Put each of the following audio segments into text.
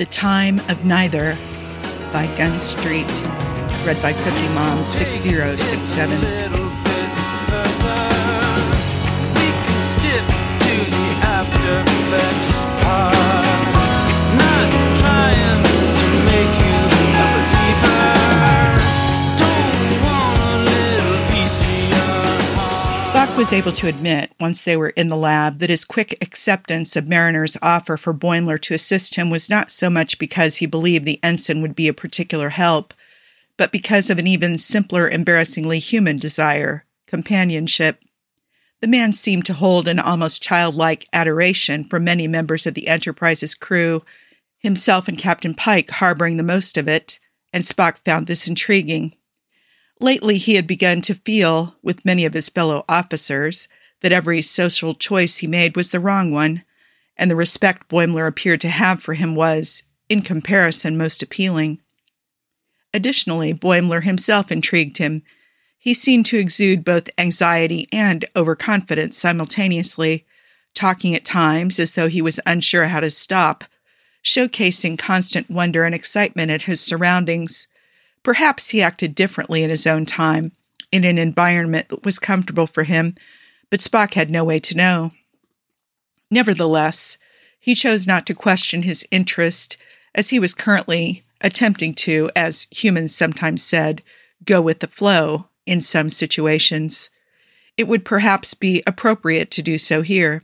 The Time of Neither by Gun Street. Read by Cookie Mom 6067. Spock was able to admit, once they were in the lab, that his quick acceptance of Mariner's offer for Boimler to assist him was not so much because he believed the ensign would be a particular help, but because of an even simpler, embarrassingly human desire, companionship. The man seemed to hold an almost childlike adoration for many members of the Enterprise's crew, himself and Captain Pike harboring the most of it, and Spock found this intriguing. Lately, he had begun to feel, with many of his fellow officers, that every social choice he made was the wrong one, and the respect Boimler appeared to have for him was, in comparison, most appealing. Additionally, Boimler himself intrigued him. He seemed to exude both anxiety and overconfidence simultaneously, talking at times as though he was unsure how to stop, showcasing constant wonder and excitement at his surroundings. Perhaps he acted differently in his own time, in an environment that was comfortable for him, but Spock had no way to know. Nevertheless, he chose not to question his interest, as he was currently attempting to, as humans sometimes said, go with the flow in some situations. It would perhaps be appropriate to do so here.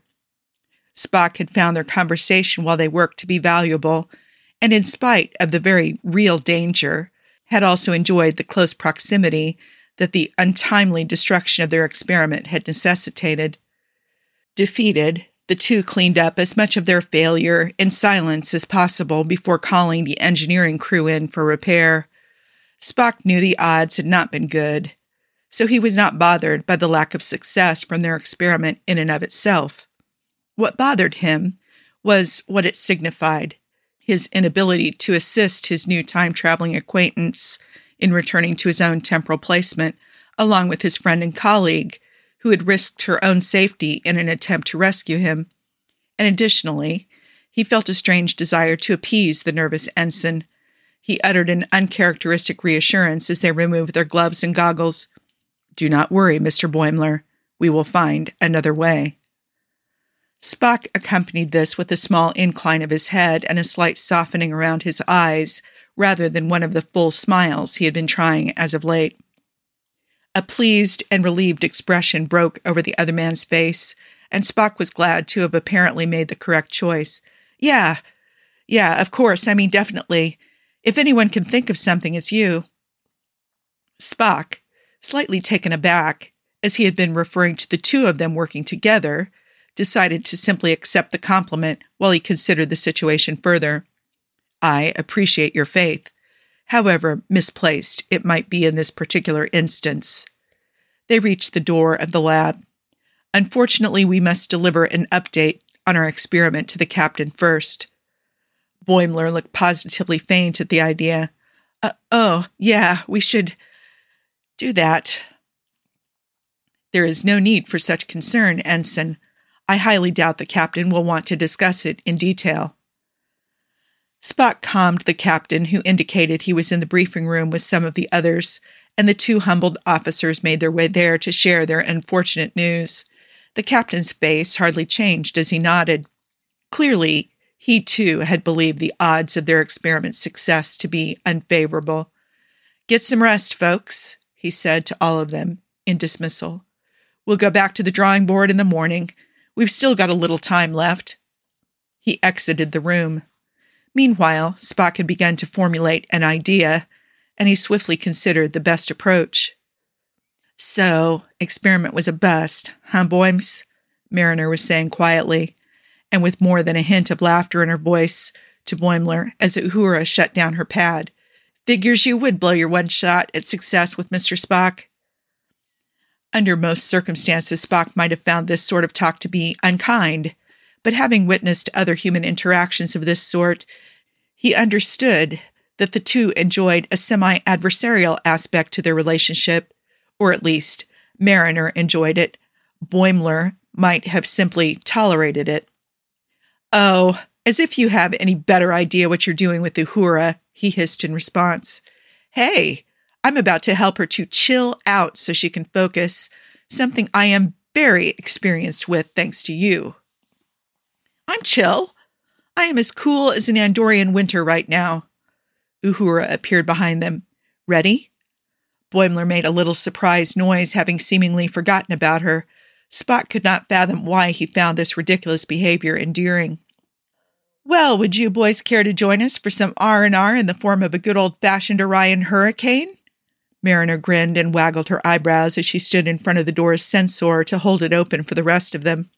Spock had found their conversation while they worked to be valuable, and in spite of the very real danger, had also enjoyed the close proximity that the untimely destruction of their experiment had necessitated. Defeated, the two cleaned up as much of their failure in silence as possible before calling the engineering crew in for repair. Spock knew the odds had not been good, so he was not bothered by the lack of success from their experiment in and of itself. What bothered him was what it signified: his inability to assist his new time-traveling acquaintance in returning to his own temporal placement, along with his friend and colleague, who had risked her own safety in an attempt to rescue him. And additionally, he felt a strange desire to appease the nervous ensign. He uttered an uncharacteristic reassurance as they removed their gloves and goggles. "Do not worry, Mr. Boimler. We will find another way." Spock accompanied this with a small incline of his head and a slight softening around his eyes, rather than one of the full smiles he had been trying as of late. A pleased and relieved expression broke over the other man's face, and Spock was glad to have apparently made the correct choice. Yeah, of course, definitely. If anyone can think of something, it's you." Spock, slightly taken aback, as he had been referring to the two of them working together, decided to simply accept the compliment while he considered the situation further. "I appreciate your faith, however misplaced it might be in this particular instance." They reached the door of the lab. "Unfortunately, we must deliver an update on our experiment to the captain first." Boimler looked positively faint at the idea. We should do that." "There is no need for such concern, Ensign. I highly doubt the captain will want to discuss it in detail." Spock calmed the captain, who indicated he was in the briefing room with some of the others, and the two humbled officers made their way there to share their unfortunate news. The captain's face hardly changed as he nodded. Clearly, he too had believed the odds of their experiment's success to be unfavorable. "Get some rest, folks," he said to all of them in dismissal. "We'll go back to the drawing board in the morning. We've still got a little time left." He exited the room. Meanwhile, Spock had begun to formulate an idea, and he swiftly considered the best approach. "So, experiment was a bust, huh, Boims?" Mariner was saying quietly, and with more than a hint of laughter in her voice, to Boimler as Uhura shut down her pad. "Figures you would blow your one shot at success with Mr. Spock." Under most circumstances, Spock might have found this sort of talk to be unkind, but having witnessed other human interactions of this sort, he understood that the two enjoyed a semi-adversarial aspect to their relationship, or at least Mariner enjoyed it. Boimler might have simply tolerated it. "Oh, As if you have any better idea what you're doing with Uhura, he hissed in response. Hey, I'm about to help her to chill out so she can focus, something I am very experienced with thanks to you. I'm chill. I am as cool as an Andorian winter right now. Uhura appeared behind them. Ready? Boimler made a little surprised noise, having seemingly forgotten about her. Spock could not fathom why he found this ridiculous behavior endearing. Well, would you boys care to join us for some R&R in the form of a good old-fashioned Orion hurricane? Mariner grinned and waggled her eyebrows as she stood in front of the door's sensor to hold it open for the rest of them.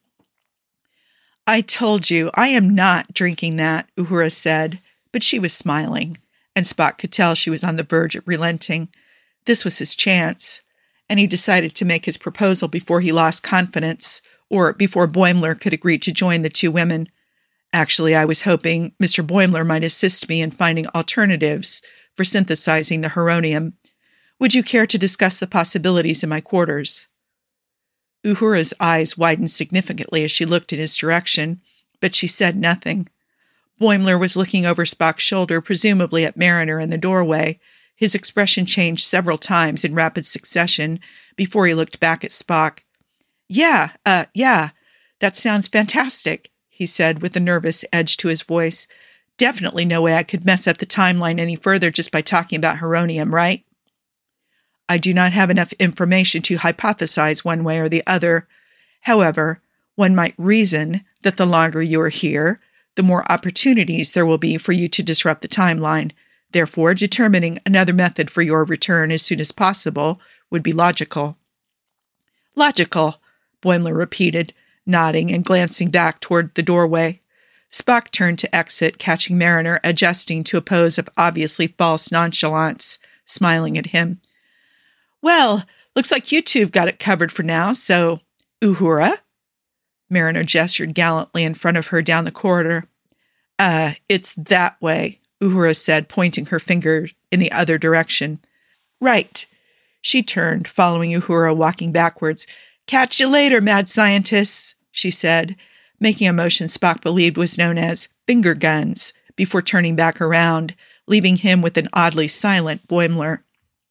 I told you, I am not drinking that, Uhura said, but she was smiling, and Spock could tell she was on the verge of relenting. This was his chance, and he decided to make his proposal before he lost confidence, or before Boimler could agree to join the two women. Actually, I was hoping Mr. Boimler might assist me in finding alternatives for synthesizing the heronium. Would you care to discuss the possibilities in my quarters? Uhura's eyes widened significantly as she looked in his direction, but she said nothing. Boimler was looking over Spock's shoulder, presumably at Mariner in the doorway. His expression changed several times in rapid succession before he looked back at Spock. Yeah, that sounds fantastic, he said with a nervous edge to his voice. Definitely no way I could mess up the timeline any further just by talking about heronium, right? I do not have enough information to hypothesize one way or the other. However, one might reason that the longer you are here, the more opportunities there will be for you to disrupt the timeline. Therefore, determining another method for your return as soon as possible would be logical. Logical, Boimler repeated, nodding and glancing back toward the doorway. Spock turned to exit, catching Mariner adjusting to a pose of obviously false nonchalance, smiling at him. Well, looks like you two've got it covered for now, so, Uhura? Mariner gestured gallantly in front of her down the corridor. It's that way, Uhura said, pointing her finger in the other direction. Right. She turned, following Uhura, walking backwards. Catch you later, mad scientists, she said, making a motion Spock believed was known as finger guns, before turning back around, leaving him with an oddly silent Boimler.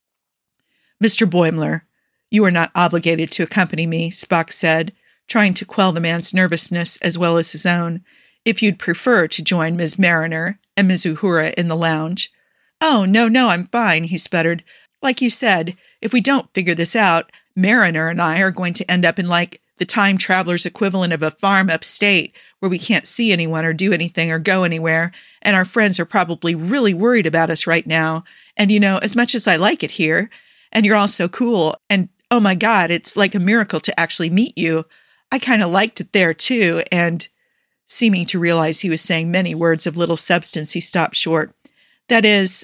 Mr. Boimler, you are not obligated to accompany me, Spock said, trying to quell the man's nervousness as well as his own. If you'd prefer to join Ms. Mariner and Ms. Uhura in the lounge. Oh, no, I'm fine, he sputtered. Like you said, if we don't figure this out, Mariner and I are going to end up in like the time traveler's equivalent of a farm upstate where we can't see anyone or do anything or go anywhere, and our friends are probably really worried about us right now. And as much as I like it here, and you're all so cool, and oh my God, it's like a miracle to actually meet you. I kind of liked it there too, and seeming to realize he was saying many words of little substance, he stopped short. That is,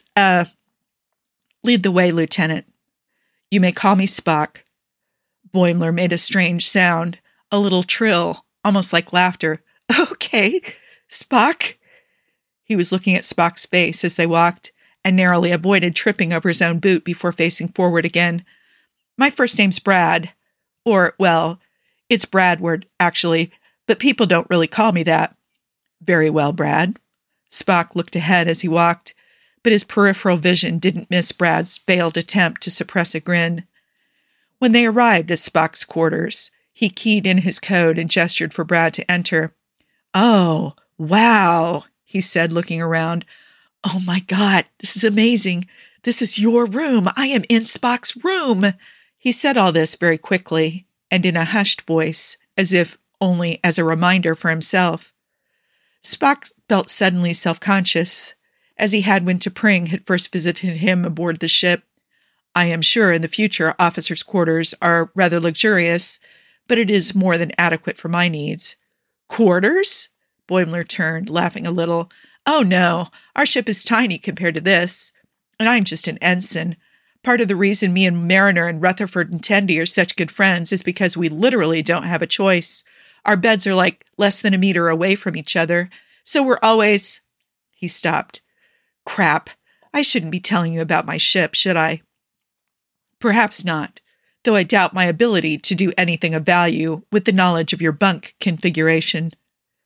lead the way, Lieutenant. You may call me Spock. Boimler made a strange sound, a little trill, almost like laughter. Okay, Spock. He was looking at Spock's face as they walked, and narrowly avoided tripping over his own boot before facing forward again. My first name's Brad. Or, well, it's Bradward, actually, but people don't really call me that. Very well, Brad. Spock looked ahead as he walked, but his peripheral vision didn't miss Brad's failed attempt to suppress a grin. When they arrived at Spock's quarters, he keyed in his code and gestured for Brad to enter. Oh, wow, he said, looking around. Oh my God, this is amazing. This is your room. I am in Spock's room. He said all this very quickly and in a hushed voice, as if only as a reminder for himself. Spock felt suddenly self-conscious, as he had when T'Pring had first visited him aboard the ship. I am sure in the future officers' quarters are rather luxurious, but it is more than adequate for my needs. Quarters? Boimler turned, laughing a little. Oh no, our ship is tiny compared to this, and I'm just an ensign. Part of the reason me and Mariner and Rutherford and Tendi are such good friends is because we literally don't have a choice. Our beds are like less than a meter away from each other, so we're always... He stopped. Crap, I shouldn't be telling you about my ship, should I? Perhaps not, though I doubt my ability to do anything of value with the knowledge of your bunk configuration.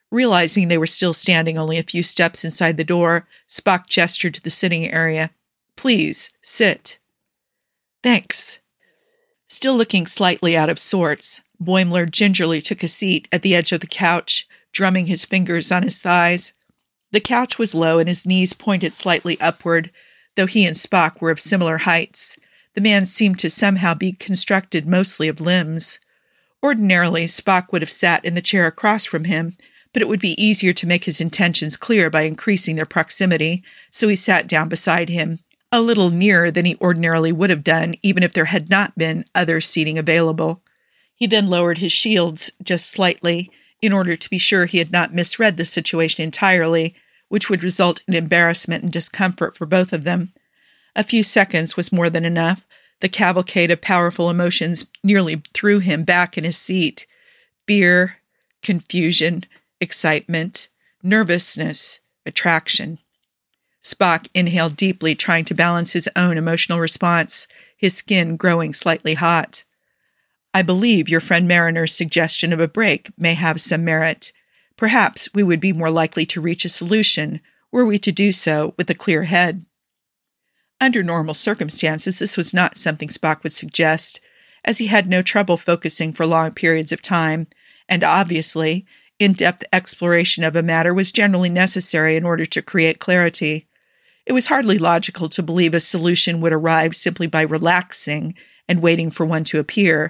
Realizing they were still standing only a few steps inside the door, Spock gestured to the sitting area. "Please, sit." "Thanks." Still looking slightly out of sorts, Boimler gingerly took a seat at the edge of the couch, drumming his fingers on his thighs. The couch was low and his knees pointed slightly upward, though he and Spock were of similar heights. The man seemed to somehow be constructed mostly of limbs. Ordinarily, Spock would have sat in the chair across from him, but it would be easier to make his intentions clear by increasing their proximity, so he sat down beside him, a little nearer than he ordinarily would have done, even if there had not been other seating available. He then lowered his shields just slightly, in order to be sure he had not misread the situation entirely, which would result in embarrassment and discomfort for both of them. A few seconds was more than enough. The cavalcade of powerful emotions nearly threw him back in his seat. Fear, confusion, excitement, nervousness, attraction. Spock inhaled deeply, trying to balance his own emotional response, his skin growing slightly hot. "I believe your friend Mariner's suggestion of a break may have some merit. Perhaps we would be more likely to reach a solution were we to do so with a clear head." Under normal circumstances, this was not something Spock would suggest, as he had no trouble focusing for long periods of time, and obviously, in-depth exploration of a matter was generally necessary in order to create clarity. It was hardly logical to believe a solution would arrive simply by relaxing and waiting for one to appear.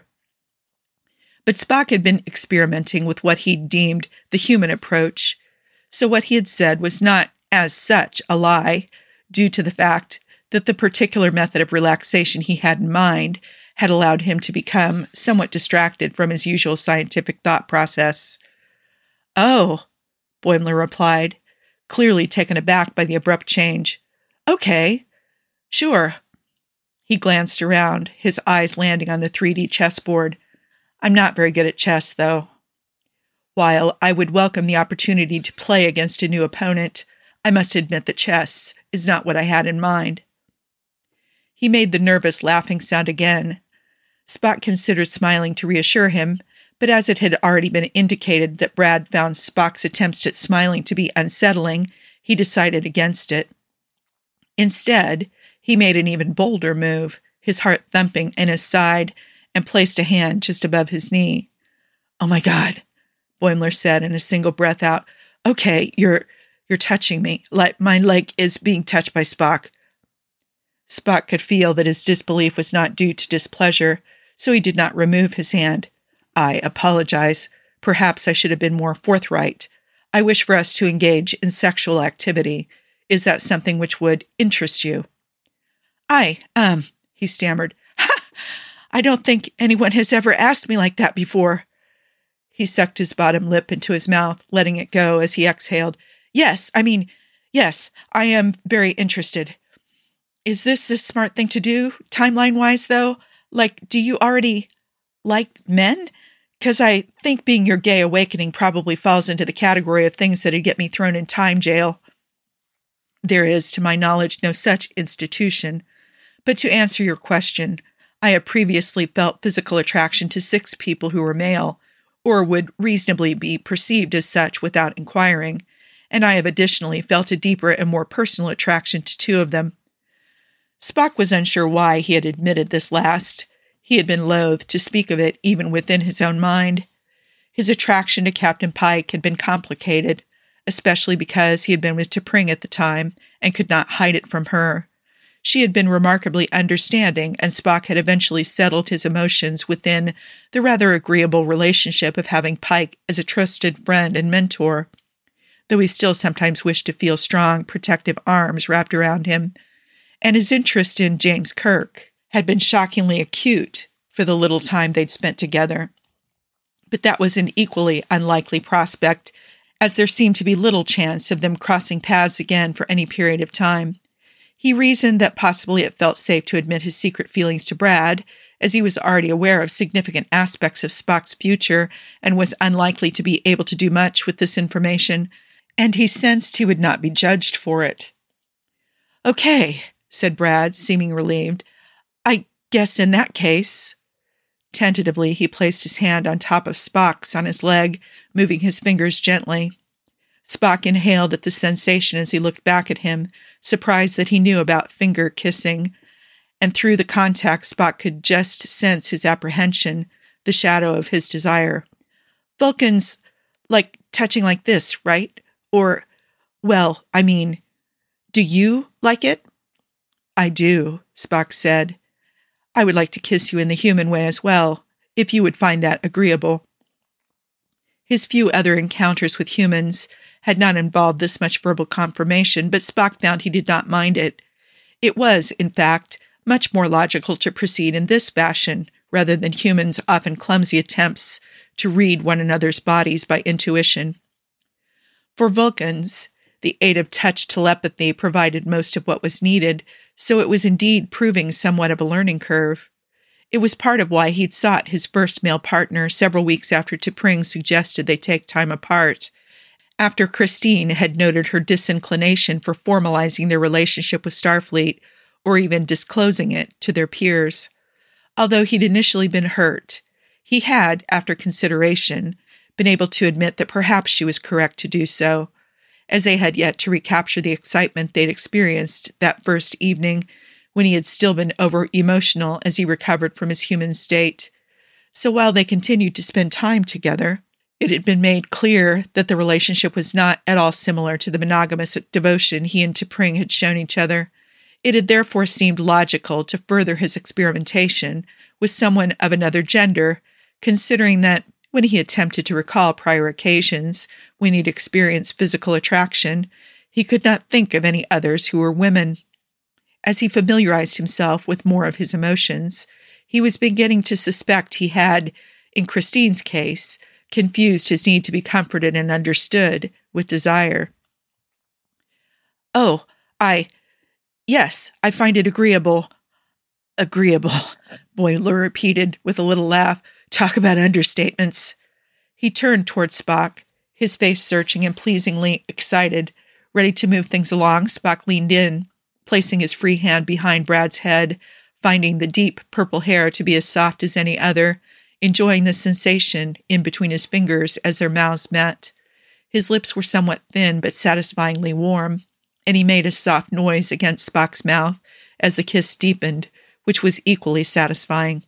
But Spock had been experimenting with what he deemed the human approach, so what he had said was not, as such, a lie, due to the fact that the particular method of relaxation he had in mind had allowed him to become somewhat distracted from his usual scientific thought process. "Oh," Boimler replied, clearly taken aback by the abrupt change. "Okay, sure." He glanced around, his eyes landing on the 3D chessboard. "I'm not very good at chess, though. While I would welcome the opportunity to play against a new opponent, I must admit that chess is not what I had in mind." He made the nervous laughing sound again. Spock considered smiling to reassure him, but as it had already been indicated that Brad found Spock's attempts at smiling to be unsettling, he decided against it. Instead, he made an even bolder move, his heart thumping in his side, and placed a hand just above his knee. "Oh my God," Boimler said in a single breath out. "Okay, you're touching me. Like my leg is being touched by Spock." Spock could feel that his disbelief was not due to displeasure, so he did not remove his hand. "I apologize. Perhaps I should have been more forthright. I wish for us to engage in sexual activity. Is that something which would interest you?" He stammered. "Ha! I don't think anyone has ever asked me like that before." He sucked his bottom lip into his mouth, letting it go as he exhaled. Yes, I am very interested. Is this a smart thing to do, timeline-wise, though? Like, do you already like men? Because I think being your gay awakening probably falls into the category of things that'd get me thrown in time jail. There is, to my knowledge, no such institution. But to answer your question, I have previously felt physical attraction to 6 people who were male, or would reasonably be perceived as such without inquiring, and I have additionally felt a deeper and more personal attraction to 2 of them. Spock was unsure why he had admitted this last. He had been loath to speak of it even within his own mind. His attraction to Captain Pike had been complicated, especially because he had been with T'Pring at the time and could not hide it from her. She had been remarkably understanding, and Spock had eventually settled his emotions within the rather agreeable relationship of having Pike as a trusted friend and mentor, though he still sometimes wished to feel strong, protective arms wrapped around him, and his interest in James Kirk had been shockingly acute for the little time they'd spent together. But that was an equally unlikely prospect, as there seemed to be little chance of them crossing paths again for any period of time. He reasoned that possibly it felt safe to admit his secret feelings to Brad, as he was already aware of significant aspects of Spock's future and was unlikely to be able to do much with this information, and he sensed he would not be judged for it. "Okay," said Brad, seeming relieved. "I guess in that case..." Tentatively, he placed his hand on top of Spock's on his leg, moving his fingers gently. Spock inhaled at the sensation as he looked back at him, surprised that he knew about finger kissing, and through the contact Spock could just sense his apprehension, the shadow of his desire. Vulcans like touching like this, right? Or, well, I mean, do you like it? I do, Spock said. I would like to kiss you in the human way as well, if you would find that agreeable. His few other encounters with humans had not involved this much verbal confirmation, but Spock found he did not mind it. It was, in fact, much more logical to proceed in this fashion, rather than humans' often clumsy attempts to read one another's bodies by intuition. For Vulcans, the aid of touch telepathy provided most of what was needed, so it was indeed proving somewhat of a learning curve. It was part of why he'd sought his first male partner several weeks after T'Pring suggested they take time apart, after Christine had noted her disinclination for formalizing their relationship with Starfleet, or even disclosing it to their peers. Although he'd initially been hurt, he had, after consideration, been able to admit that perhaps she was correct to do so, as they had yet to recapture the excitement they'd experienced that first evening when he had still been over-emotional as he recovered from his human state. So while they continued to spend time together, it had been made clear that the relationship was not at all similar to the monogamous devotion he and T'Pring had shown each other. It had therefore seemed logical to further his experimentation with someone of another gender, considering that when he attempted to recall prior occasions when he'd experienced physical attraction, he could not think of any others who were women. As he familiarized himself with more of his emotions, he was beginning to suspect he had, in Christine's case, confused his need to be comforted and understood with desire. Oh, yes, I find it agreeable. Agreeable, Boiler repeated with a little laugh. Talk about understatements. He turned toward Spock, his face searching and pleasingly excited. Ready to move things along, Spock leaned in, placing his free hand behind Brad's head, finding the deep purple hair to be as soft as any other, enjoying the sensation in between his fingers as their mouths met. His lips were somewhat thin but satisfyingly warm, and he made a soft noise against Spock's mouth as the kiss deepened, which was equally satisfying.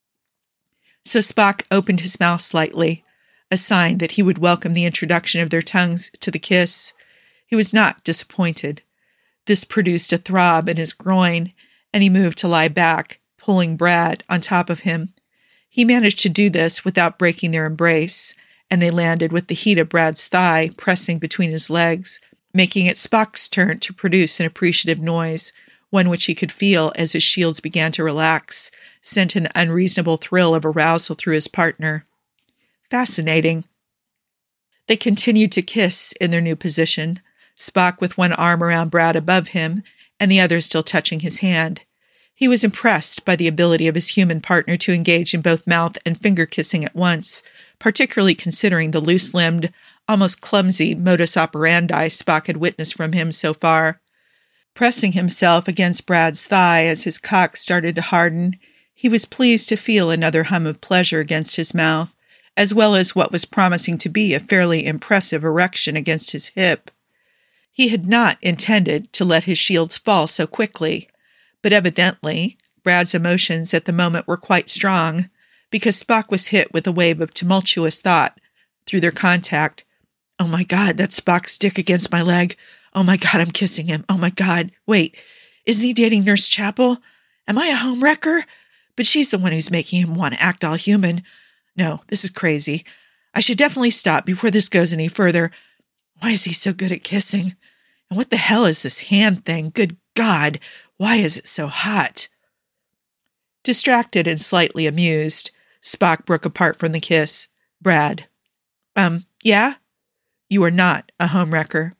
So Spock opened his mouth slightly, a sign that he would welcome the introduction of their tongues to the kiss. He was not disappointed. This produced a throb in his groin, and he moved to lie back, pulling Brad on top of him. He managed to do this without breaking their embrace, and they landed with the heat of Brad's thigh pressing between his legs, making it Spock's turn to produce an appreciative noise, one which he could feel as his shields began to relax, sent an unreasonable thrill of arousal through his partner. Fascinating. They continued to kiss in their new position, Spock with one arm around Brad above him, and the other still touching his hand. He was impressed by the ability of his human partner to engage in both mouth and finger kissing at once, particularly considering the loose-limbed, almost clumsy modus operandi Spock had witnessed from him so far. Pressing himself against Brad's thigh as his cock started to harden, he was pleased to feel another hum of pleasure against his mouth, as well as what was promising to be a fairly impressive erection against his hip. He had not intended to let his shields fall so quickly, but evidently Brad's emotions at the moment were quite strong, because Spock was hit with a wave of tumultuous thought through their contact. Oh my God, that's Spock's dick against my leg. Oh my God, I'm kissing him. Oh my God, wait, isn't he dating Nurse Chapel? Am I a homewrecker? But she's the one who's making him want to act all human. No, this is crazy. I should definitely stop before this goes any further. Why is he so good at kissing? And what the hell is this hand thing? Good God, why is it so hot? Distracted and slightly amused, Spock broke apart from the kiss. Brad. Yeah? You are not a homewrecker.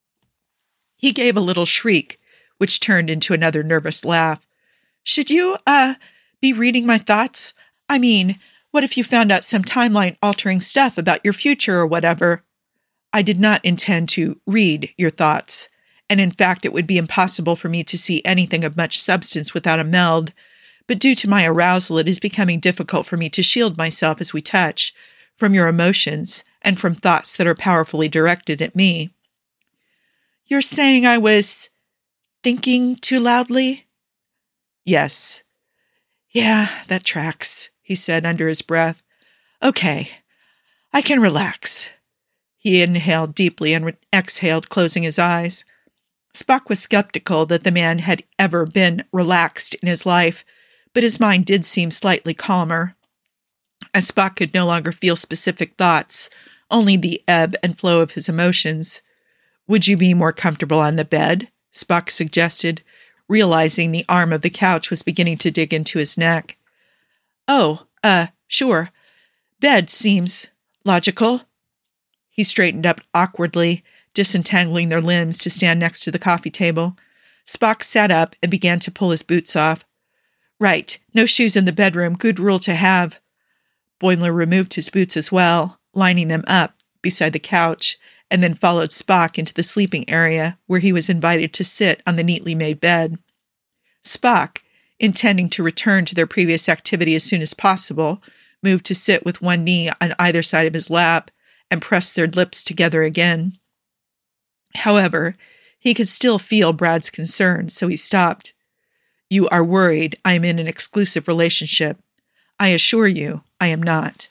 He gave a little shriek, which turned into another nervous laugh. Should you, be reading my thoughts? I mean, what if you found out some timeline-altering stuff about your future or whatever? I did not intend to read your thoughts, and in fact it would be impossible for me to see anything of much substance without a meld, but due to my arousal it is becoming difficult for me to shield myself as we touch, from your emotions and from thoughts that are powerfully directed at me. You're saying I was thinking too loudly? Yes. Yeah, that tracks, he said under his breath. Okay, I can relax. He inhaled deeply and exhaled, closing his eyes. Spock was skeptical that the man had ever been relaxed in his life, but his mind did seem slightly calmer. As Spock could no longer feel specific thoughts, only the ebb and flow of his emotions. Would you be more comfortable on the bed? Spock suggested, realizing the arm of the couch was beginning to dig into his neck. Oh, sure. Bed seems logical. He straightened up awkwardly, disentangling their limbs to stand next to the coffee table. Spock sat up and began to pull his boots off. Right, no shoes in the bedroom, good rule to have. Boimler removed his boots as well, lining them up beside the couch, and then followed Spock into the sleeping area, where he was invited to sit on the neatly made bed. Spock, intending to return to their previous activity as soon as possible, moved to sit with one knee on either side of his lap and pressed their lips together again. However, he could still feel Brad's concern, so he stopped. You are worried I am in an exclusive relationship. I assure you, I am not.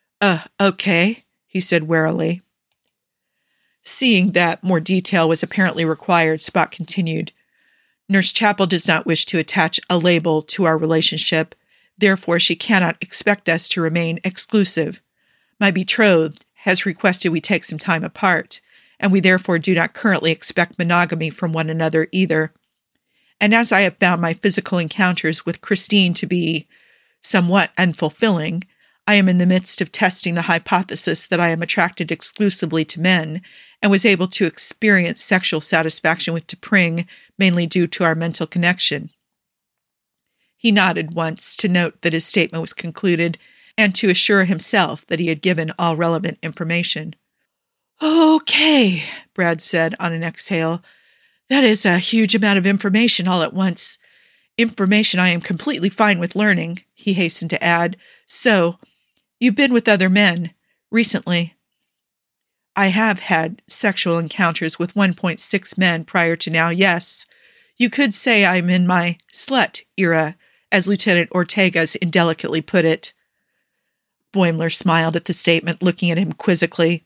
Okay, he said warily. Seeing that more detail was apparently required, Spock continued. Nurse Chapel does not wish to attach a label to our relationship. Therefore, she cannot expect us to remain exclusive. My betrothed has requested we take some time apart, and we therefore do not currently expect monogamy from one another either. And as I have found my physical encounters with Christine to be somewhat unfulfilling, I am in the midst of testing the hypothesis that I am attracted exclusively to men and was able to experience sexual satisfaction with T'Pring mainly due to our mental connection. He nodded once to note that his statement was concluded and to assure himself that he had given all relevant information. Okay, Brad said on an exhale. That is a huge amount of information all at once. Information I am completely fine with learning, he hastened to add. So, you've been with other men recently. I have had sexual encounters with 1.6 men prior to now, yes. You could say I'm in my slut era, as Lieutenant Ortega's indelicately put it. Boimler smiled at the statement, looking at him quizzically.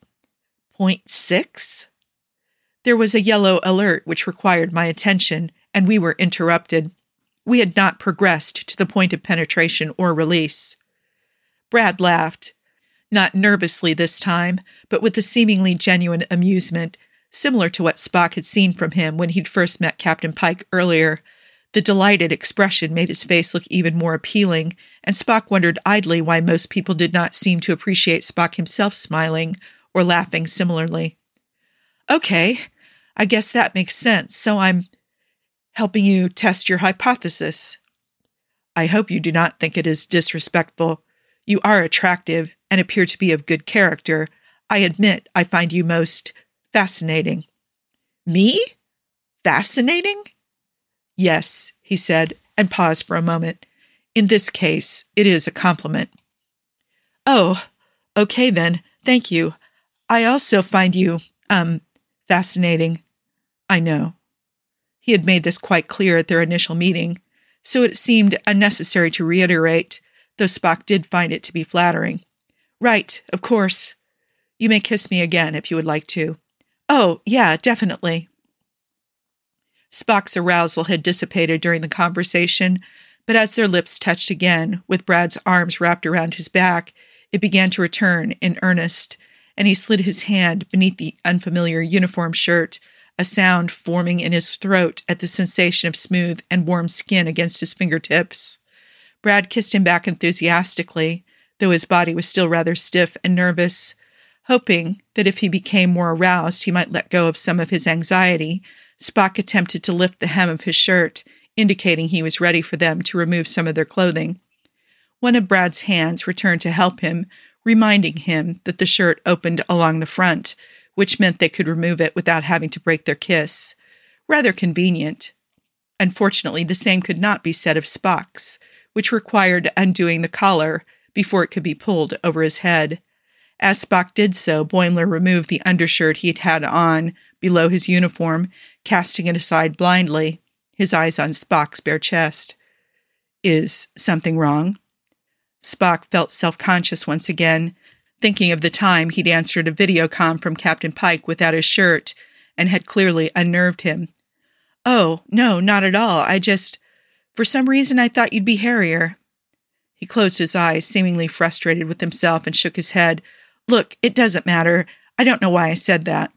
0.6? There was a yellow alert which required my attention, and we were interrupted. We had not progressed to the point of penetration or release. Brad laughed, not nervously this time, but with a seemingly genuine amusement, similar to what Spock had seen from him when he'd first met Captain Pike earlier. The delighted expression made his face look even more appealing, and Spock wondered idly why most people did not seem to appreciate Spock himself smiling or laughing similarly. Okay, I guess that makes sense, so I'm helping you test your hypothesis. I hope you do not think it is disrespectful. You are attractive and appear to be of good character. I admit I find you most fascinating. Me? Fascinating? Yes, he said, and paused for a moment. In this case, it is a compliment. Oh, okay then, thank you. I also find you, fascinating. I know. He had made this quite clear at their initial meeting, so it seemed unnecessary to reiterate, though Spock did find it to be flattering. Right, of course. You may kiss me again if you would like to. Oh, yeah, definitely. Spock's arousal had dissipated during the conversation, but as their lips touched again, with Brad's arms wrapped around his back, it began to return in earnest, and he slid his hand beneath the unfamiliar uniform shirt, a sound forming in his throat at the sensation of smooth and warm skin against his fingertips. Brad kissed him back enthusiastically, though his body was still rather stiff and nervous, hoping that if he became more aroused, he might let go of some of his anxiety. Spock attempted to lift the hem of his shirt, indicating he was ready for them to remove some of their clothing. One of Brad's hands returned to help him, reminding him that the shirt opened along the front, which meant they could remove it without having to break their kiss. Rather convenient. Unfortunately, the same could not be said of Spock's, which required undoing the collar before it could be pulled over his head. As Spock did so, Boimler removed the undershirt he had had on below his uniform, casting it aside blindly, his eyes on Spock's bare chest. Is something wrong? Spock felt self-conscious once again, thinking of the time he'd answered a videocom from Captain Pike without his shirt and had clearly unnerved him. Oh, no, not at all. For some reason I thought you'd be hairier. He closed his eyes, seemingly frustrated with himself, and shook his head. Look, it doesn't matter. I don't know why I said that.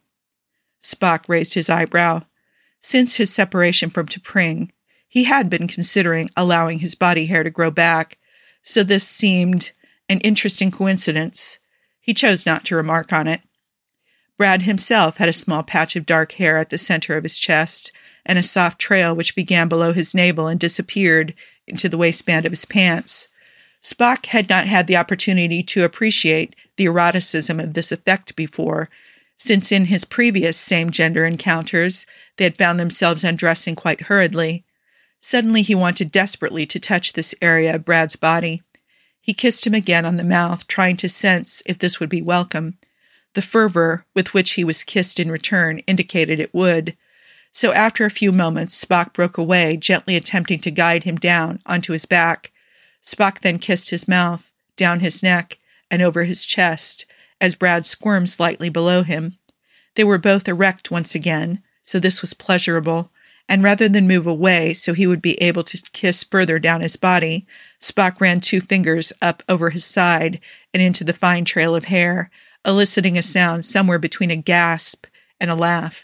Spock raised his eyebrow. Since his separation from T'Pring, he had been considering allowing his body hair to grow back, so this seemed an interesting coincidence. He chose not to remark on it. Brad himself had a small patch of dark hair at the center of his chest, and a soft trail which began below his navel and disappeared into the waistband of his pants. Spock had not had the opportunity to appreciate the eroticism of this effect before, since in his previous same-gender encounters they had found themselves undressing quite hurriedly. Suddenly he wanted desperately to touch this area of Brad's body. He kissed him again on the mouth, trying to sense if this would be welcome. The fervor with which he was kissed in return indicated it would. So after a few moments, Spock broke away, gently attempting to guide him down onto his back. Spock then kissed his mouth, down his neck, and over his chest, as Brad squirmed slightly below him. They were both erect once again, so this was pleasurable, and rather than move away so he would be able to kiss further down his body, Spock ran 2 fingers up over his side and into the fine trail of hair, eliciting a sound somewhere between a gasp and a laugh.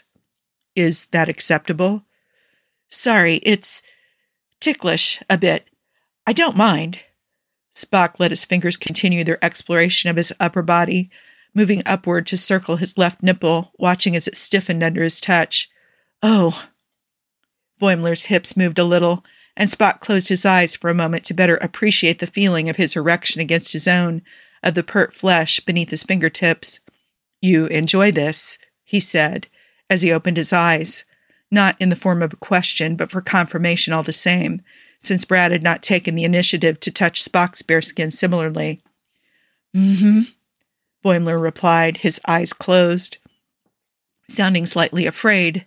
Is that acceptable? Sorry, it's ticklish a bit. I don't mind. Spock let his fingers continue their exploration of his upper body, moving upward to circle his left nipple, watching as it stiffened under his touch. Oh. Boimler's hips moved a little, and Spock closed his eyes for a moment to better appreciate the feeling of his erection against his own, of the pert flesh beneath his fingertips. You enjoy this, he said, as he opened his eyes, not in the form of a question, but for confirmation all the same, since Brad had not taken the initiative to touch Spock's bare skin similarly. Mm-hmm, Boimler replied, his eyes closed, sounding slightly afraid.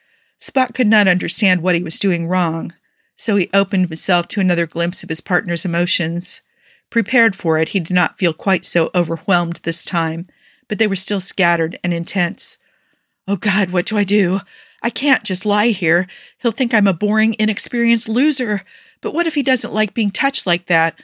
Spock could not understand what he was doing wrong, so he opened himself to another glimpse of his partner's emotions. Prepared for it, he did not feel quite so overwhelmed this time, but they were still scattered and intense. Oh God, what do I do? I can't just lie here. He'll think I'm a boring, inexperienced loser. But what if he doesn't like being touched like that?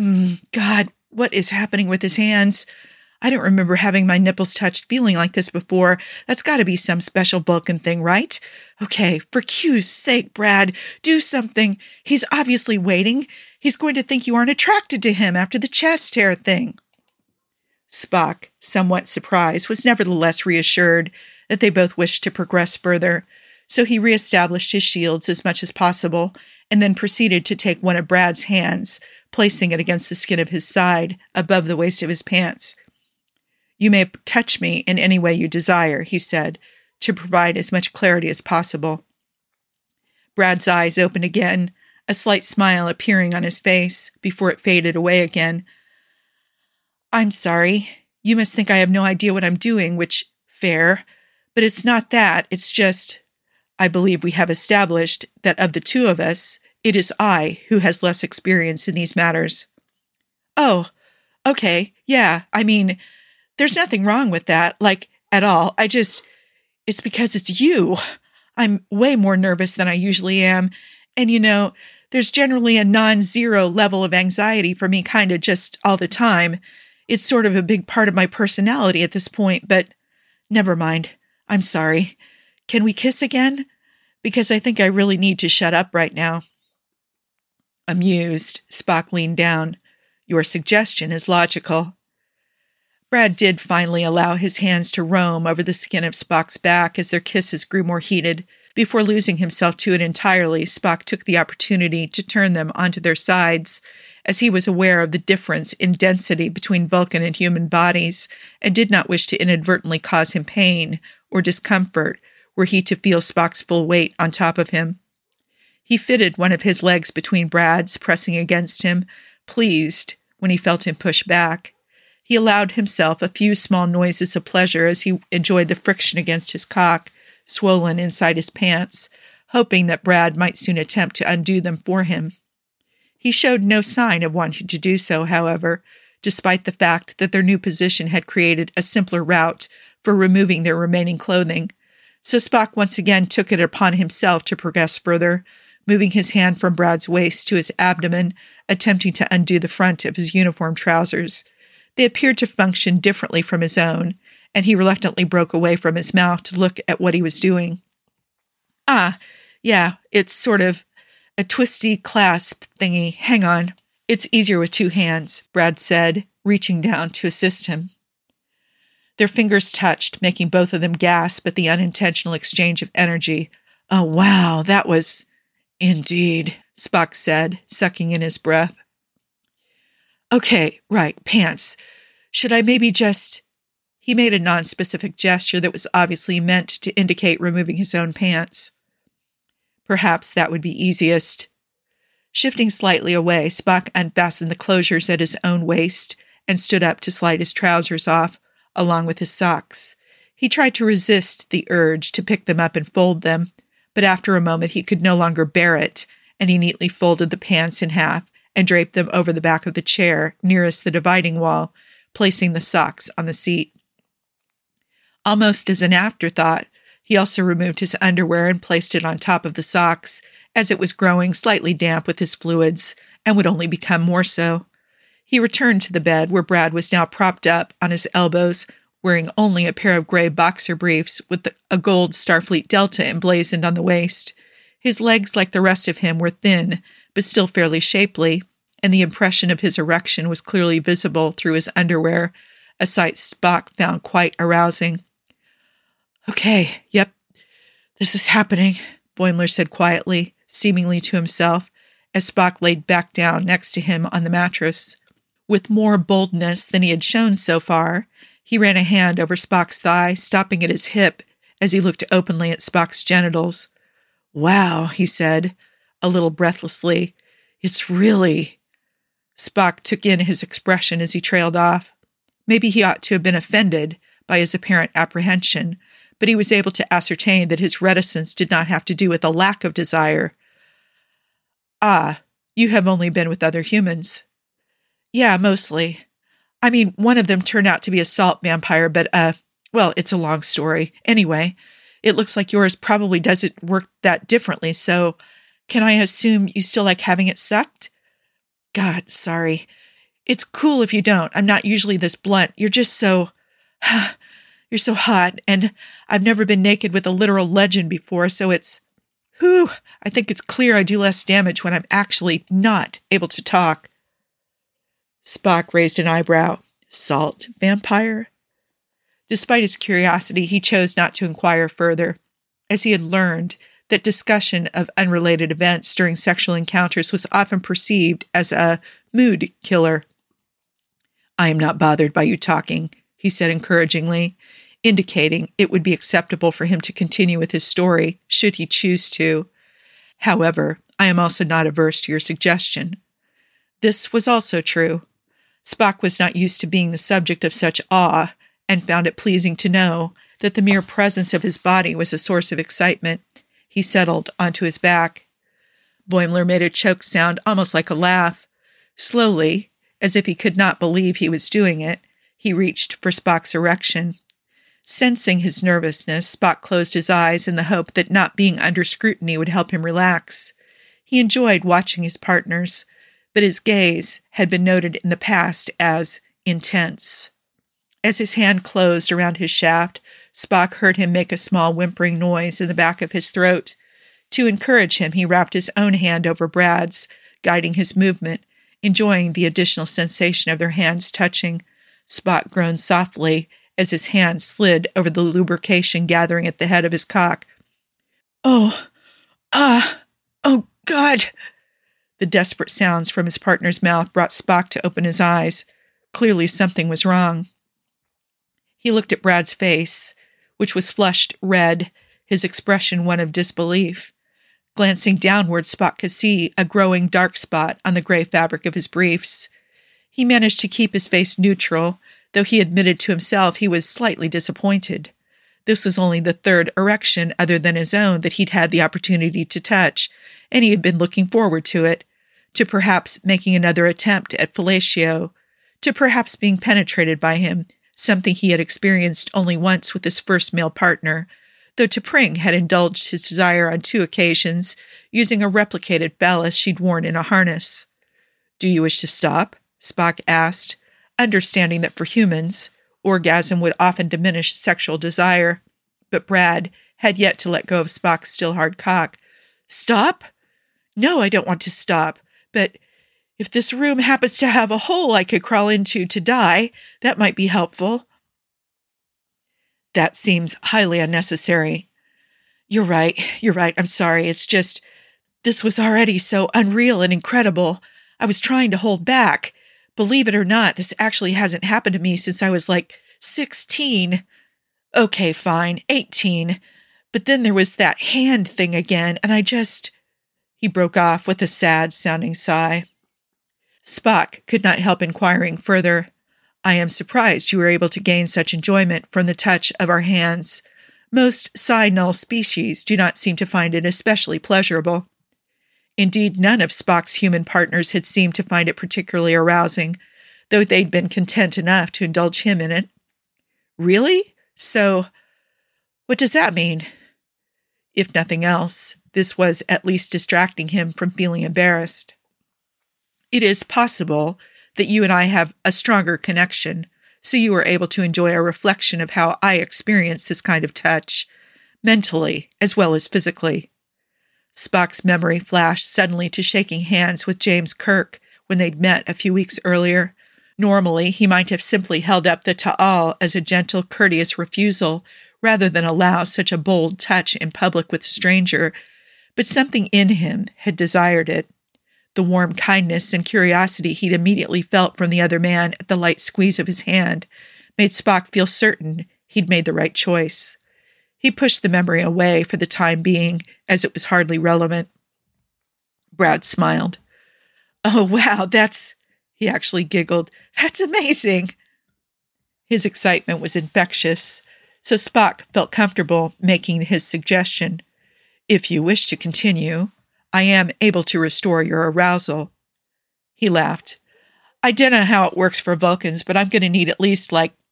God, what is happening with his hands? I don't remember having my nipples touched feeling like this before. That's got to be some special Vulcan thing, right? Okay, for Q's sake, Brad, do something. He's obviously waiting. He's going to think you aren't attracted to him after the chest hair thing. Spock, somewhat surprised, was nevertheless reassured that they both wished to progress further, so he reestablished his shields as much as possible, and then proceeded to take one of Brad's hands, placing it against the skin of his side, above the waist of his pants. You may touch me in any way you desire, he said, to provide as much clarity as possible. Brad's eyes opened again, a slight smile appearing on his face before it faded away again. I'm sorry. You must think I have no idea what I'm doing, which, fair. But it's not that. It's just, I believe we have established that of the two of us, it is I who has less experience in these matters. Oh, okay. Yeah, I mean, there's nothing wrong with that, like, at all. It's because it's you. I'm way more nervous than I usually am. And, there's generally a non-zero level of anxiety for me kind of just all the time. It's sort of a big part of my personality at this point, but never mind. I'm sorry. Can we kiss again? Because I think I really need to shut up right now. Amused, Spock leaned down. Your suggestion is logical. Brad did finally allow his hands to roam over the skin of Spock's back as their kisses grew more heated. Before losing himself to it entirely, Spock took the opportunity to turn them onto their sides, as he was aware of the difference in density between Vulcan and human bodies, and did not wish to inadvertently cause him pain or discomfort were he to feel Spock's full weight on top of him. He fitted one of his legs between Brad's, pressing against him, pleased when he felt him push back. He allowed himself a few small noises of pleasure as he enjoyed the friction against his cock, swollen inside his pants, hoping that Brad might soon attempt to undo them for him. He showed no sign of wanting to do so, however, despite the fact that their new position had created a simpler route for removing their remaining clothing. So Spock once again took it upon himself to progress further, moving his hand from Brad's waist to his abdomen, attempting to undo the front of his uniform trousers. They appeared to function differently from his own, and he reluctantly broke away from his mouth to look at what he was doing. "Ah, yeah, it's sort of a twisty clasp thingy. Hang on. It's easier with two hands," Brad said, reaching down to assist him. Their fingers touched, making both of them gasp at the unintentional exchange of energy. "Oh, wow, that was..." "Indeed," Spock said, sucking in his breath. "Okay, right, pants. Should I maybe just..." He made a non-specific gesture that was obviously meant to indicate removing his own pants. Perhaps that would be easiest. Shifting slightly away, Spock unfastened the closures at his own waist and stood up to slide his trousers off, along with his socks. He tried to resist the urge to pick them up and fold them, but after a moment he could no longer bear it, and he neatly folded the pants in half and draped them over the back of the chair nearest the dividing wall, placing the socks on the seat. Almost as an afterthought, he also removed his underwear and placed it on top of the socks, as it was growing slightly damp with his fluids and would only become more so. He returned to the bed where Brad was now propped up on his elbows, wearing only a pair of gray boxer briefs with a gold Starfleet Delta emblazoned on the waist. His legs, like the rest of him, were thin, but still fairly shapely, and the impression of his erection was clearly visible through his underwear, a sight Spock found quite arousing. "Okay, yep, this is happening," Boimler said quietly, seemingly to himself, as Spock laid back down next to him on the mattress. With more boldness than he had shown so far, he ran a hand over Spock's thigh, stopping at his hip as he looked openly at Spock's genitals. "Wow," he said, a little breathlessly. "It's really..." Spock took in his expression as he trailed off. Maybe he ought to have been offended by his apparent apprehension, but he was able to ascertain that his reticence did not have to do with a lack of desire. "Ah, you have only been with other humans." "Yeah, mostly. I mean, one of them turned out to be a salt vampire, but, well, it's a long story. Anyway, it looks like yours probably doesn't work that differently, so can I assume you still like having it sucked?" "God, sorry. It's cool if you don't. I'm not usually this blunt. You're just so... You're so hot, and I've never been naked with a literal legend before, so it's... Whew, I think it's clear I do less damage when I'm actually not able to talk." Spock raised an eyebrow. "Salt vampire?" Despite his curiosity, he chose not to inquire further, as he had learned that discussion of unrelated events during sexual encounters was often perceived as a mood killer. "I am not bothered by you talking," he said encouragingly, indicating it would be acceptable for him to continue with his story, should he choose to. "However, I am also not averse to your suggestion." This was also true. Spock was not used to being the subject of such awe, and found it pleasing to know that the mere presence of his body was a source of excitement. He settled onto his back. Boimler made a choked sound almost like a laugh. Slowly, as if he could not believe he was doing it, he reached for Spock's erection. Sensing his nervousness, Spock closed his eyes in the hope that not being under scrutiny would help him relax. He enjoyed watching his partners, but his gaze had been noted in the past as intense. As his hand closed around his shaft, Spock heard him make a small whimpering noise in the back of his throat. To encourage him, he wrapped his own hand over Brad's, guiding his movement, enjoying the additional sensation of their hands touching. Spock groaned softly as his hand slid over the lubrication gathering at the head of his cock. Oh, God!" The desperate sounds from his partner's mouth brought Spock to open his eyes. Clearly something was wrong. He looked at Brad's face, which was flushed red, his expression one of disbelief. Glancing downward, Spock could see a growing dark spot on the gray fabric of his briefs. He managed to keep his face neutral, though he admitted to himself he was slightly disappointed. This was only the third erection other than his own that he'd had the opportunity to touch, and he had been looking forward to it, to perhaps making another attempt at fellatio, to perhaps being penetrated by him, something he had experienced only once with his first male partner, though T'Pring had indulged his desire on 2 occasions, using a replicated phallus she'd worn in a harness. "Do you wish to stop?" Spock asked, understanding that for humans, orgasm would often diminish sexual desire, but Brad had yet to let go of Spock's still hard cock. "Stop? No, I don't want to stop, but if this room happens to have a hole I could crawl into to die, that might be helpful." "That seems highly unnecessary." You're right. I'm sorry. It's just, this was already so unreal and incredible. I was trying to hold back. Believe it or not, this actually hasn't happened to me since I was like 16. Okay, fine, 18. But then there was that hand thing again, and He broke off with a sad-sounding sigh. Spock could not help inquiring further. "I am surprised you were able to gain such enjoyment from the touch of our hands. Most psi-null species do not seem to find it especially pleasurable." Indeed, none of Spock's human partners had seemed to find it particularly arousing, though they'd been content enough to indulge him in it. "Really? So, what does that mean?" If nothing else, this was at least distracting him from feeling embarrassed. "It is possible that you and I have a stronger connection, so you are able to enjoy a reflection of how I experience this kind of touch, mentally as well as physically." Spock's memory flashed suddenly to shaking hands with James Kirk when they'd met a few weeks earlier. Normally, he might have simply held up the ta'al as a gentle, courteous refusal rather than allow such a bold touch in public with a stranger, but something in him had desired it. The warm kindness and curiosity he'd immediately felt from the other man at the light squeeze of his hand made Spock feel certain he'd made the right choice. He pushed the memory away for the time being, as it was hardly relevant. Brad smiled. "Oh, wow, he actually giggled. "That's amazing." His excitement was infectious, so Spock felt comfortable making his suggestion. "If you wish to continue, I am able to restore your arousal." He laughed. "I don't know how it works for Vulcans, but I'm going to need at least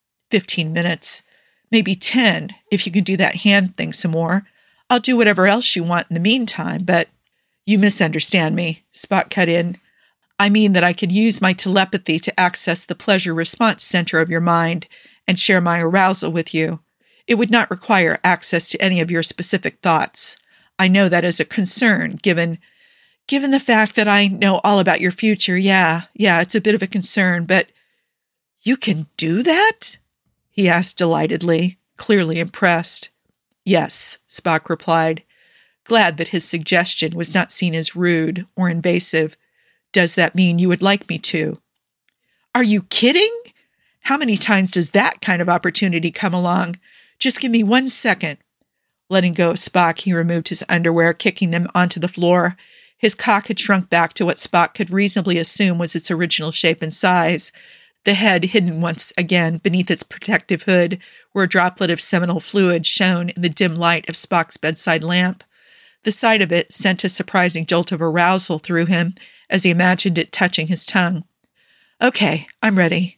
15 minutes. Maybe 10, if you can do that hand thing some more. I'll do whatever else you want in the meantime, but—" "You misunderstand me," Spock cut in. "I mean that I could use my telepathy to access the pleasure response center of your mind and share my arousal with you. It would not require access to any of your specific thoughts. I know that is a concern, given the fact that I know all about your future. Yeah, it's a bit of a concern, but—" "You can do that?" he asked delightedly, clearly impressed. "Yes," Spock replied, glad that his suggestion was not seen as rude or invasive. "Does that mean you would like me to?" "Are you kidding? How many times does that kind of opportunity come along? Just give me 1 second. Letting go of Spock, he removed his underwear, kicking them onto the floor. His cock had shrunk back to what Spock could reasonably assume was its original shape and size. The head hidden once again beneath its protective hood, where a droplet of seminal fluid shone in the dim light of Spock's bedside lamp. The sight of it sent a surprising jolt of arousal through him as he imagined it touching his tongue. "Okay, I'm ready."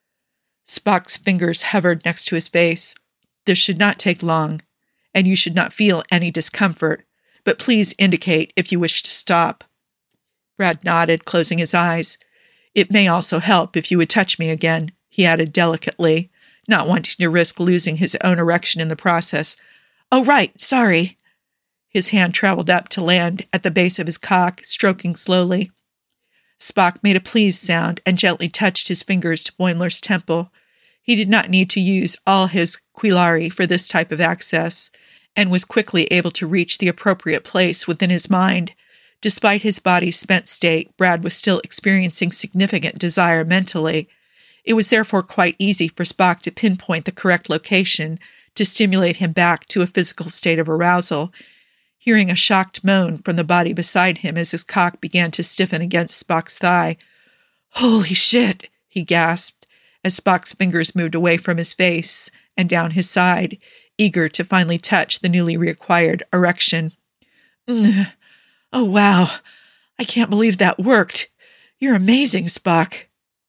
Spock's fingers hovered next to his face. "This should not take long, and you should not feel any discomfort, but please indicate if you wish to stop." Brad nodded, closing his eyes. "It may also help if you would touch me again," he added delicately, not wanting to risk losing his own erection in the process. "Oh, right, sorry." His hand traveled up to land at the base of his cock, stroking slowly. Spock made a pleased sound and gently touched his fingers to Boimler's temple. He did not need to use all his quillari for this type of access, and was quickly able to reach the appropriate place within his mind. Despite his body's spent state, Brad was still experiencing significant desire mentally. It was therefore quite easy for Spock to pinpoint the correct location to stimulate him back to a physical state of arousal. Hearing a shocked moan from the body beside him as his cock began to stiffen against Spock's thigh. "Holy shit," he gasped, as Spock's fingers moved away from his face and down his side, eager to finally touch the newly reacquired erection. "Oh, wow. I can't believe that worked. You're amazing, Spock."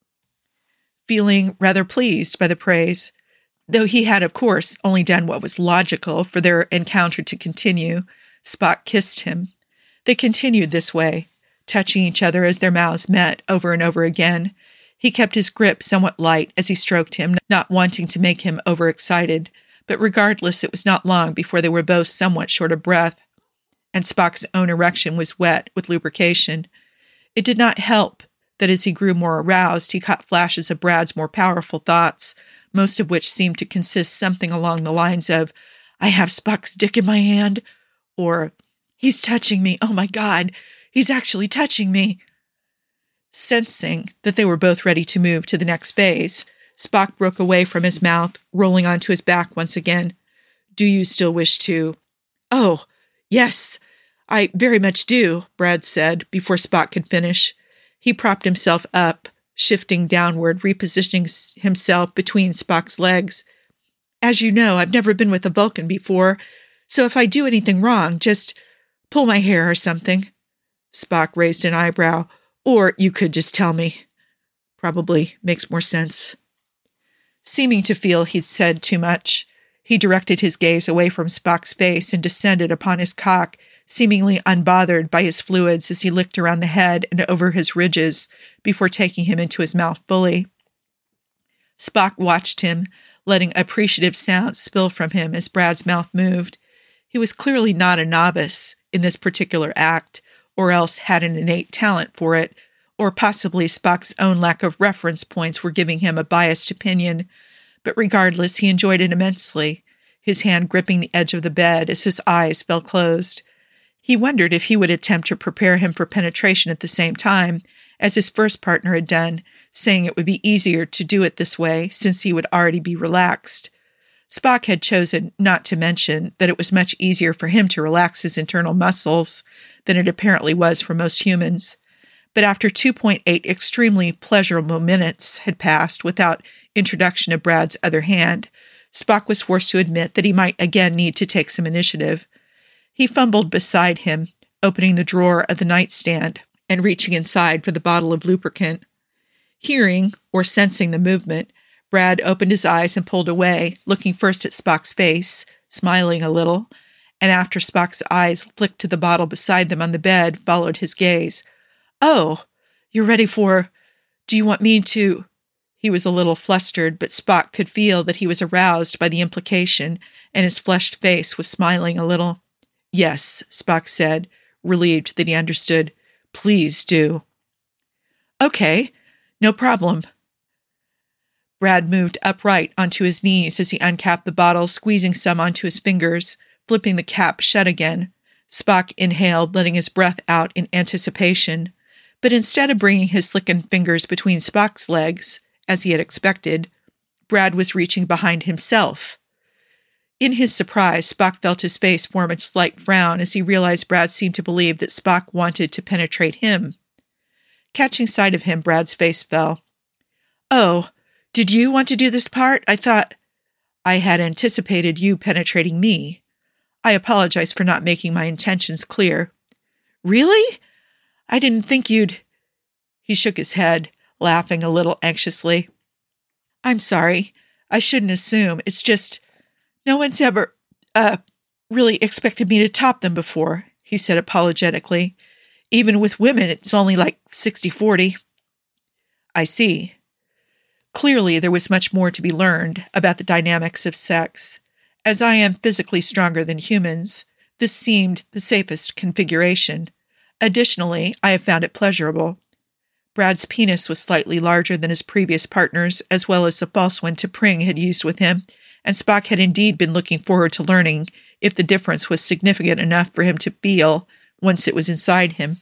Feeling rather pleased by the praise, though he had, of course, only done what was logical for their encounter to continue, Spock kissed him. They continued this way, touching each other as their mouths met over and over again. He kept his grip somewhat light as he stroked him, not wanting to make him overexcited, but regardless, it was not long before they were both somewhat short of breath, and Spock's own erection was wet with lubrication. It did not help that as he grew more aroused, he caught flashes of Brad's more powerful thoughts, most of which seemed to consist something along the lines of, "I have Spock's dick in my hand," or, "He's touching me. Oh my God, he's actually touching me." Sensing that they were both ready to move to the next phase, Spock broke away from his mouth, rolling onto his back once again. "Do you still wish to—" "Oh, yes, I very much do," Brad said before Spock could finish. He propped himself up, shifting downward, repositioning himself between Spock's legs. "As you know, I've never been with a Vulcan before, so if I do anything wrong, just pull my hair or something." Spock raised an eyebrow. "Or you could just tell me. Probably makes more sense." Seeming to feel he'd said too much, he directed his gaze away from Spock's face and descended upon his cock, seemingly unbothered by his fluids as he licked around the head and over his ridges before taking him into his mouth fully. Spock watched him, letting appreciative sounds spill from him as Brad's mouth moved. He was clearly not a novice in this particular act, or else had an innate talent for it, or possibly Spock's own lack of reference points were giving him a biased opinion. But regardless, he enjoyed it immensely, his hand gripping the edge of the bed as his eyes fell closed. He wondered if he would attempt to prepare him for penetration at the same time, as his first partner had done, saying it would be easier to do it this way since he would already be relaxed. Spock had chosen not to mention that it was much easier for him to relax his internal muscles than it apparently was for most humans. But after 2.8 extremely pleasurable minutes had passed without introduction of Brad's other hand, Spock was forced to admit that he might again need to take some initiative. He fumbled beside him, opening the drawer of the nightstand and reaching inside for the bottle of lubricant. Hearing or sensing the movement, Brad opened his eyes and pulled away, looking first at Spock's face, smiling a little, and after Spock's eyes flicked to the bottle beside them on the bed, followed his gaze. "Oh, you're ready for— do you want me to—" He was a little flustered, but Spock could feel that he was aroused by the implication, and his flushed face was smiling a little. "Yes," Spock said, relieved that he understood. "Please do." "Okay, no problem." Brad moved upright onto his knees as he uncapped the bottle, squeezing some onto his fingers, flipping the cap shut again. Spock inhaled, letting his breath out in anticipation. But instead of bringing his slickened fingers between Spock's legs, as he had expected, Brad was reaching behind himself. In his surprise, Spock felt his face form a slight frown as he realized Brad seemed to believe that Spock wanted to penetrate him. Catching sight of him, Brad's face fell. "Oh, did you want to do this part? I thought—" "I had anticipated you penetrating me. I apologize for not making my intentions clear." "Really? I didn't think you'd—" He shook his head, laughing a little anxiously. "I'm sorry. I shouldn't assume. It's just— no one's ever, really expected me to top them before," he said apologetically. "Even with women, it's only like 60-40. "I see." Clearly, there was much more to be learned about the dynamics of sex. As I am physically stronger than humans, this seemed the safest configuration. Additionally, I have found it pleasurable. Brad's penis was slightly larger than his previous partner's, as well as the false one T'Pring had used with him, and Spock had indeed been looking forward to learning if the difference was significant enough for him to feel once it was inside him.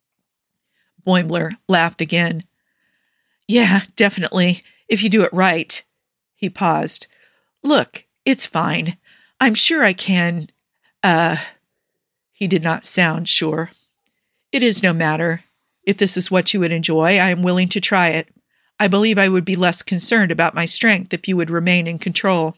Boimler laughed again. "Yeah, definitely, if you do it right." He paused. "Look, it's fine. I'm sure I can— He did not sound sure. "It is no matter. If this is what you would enjoy, I am willing to try it. I believe I would be less concerned about my strength if you would remain in control."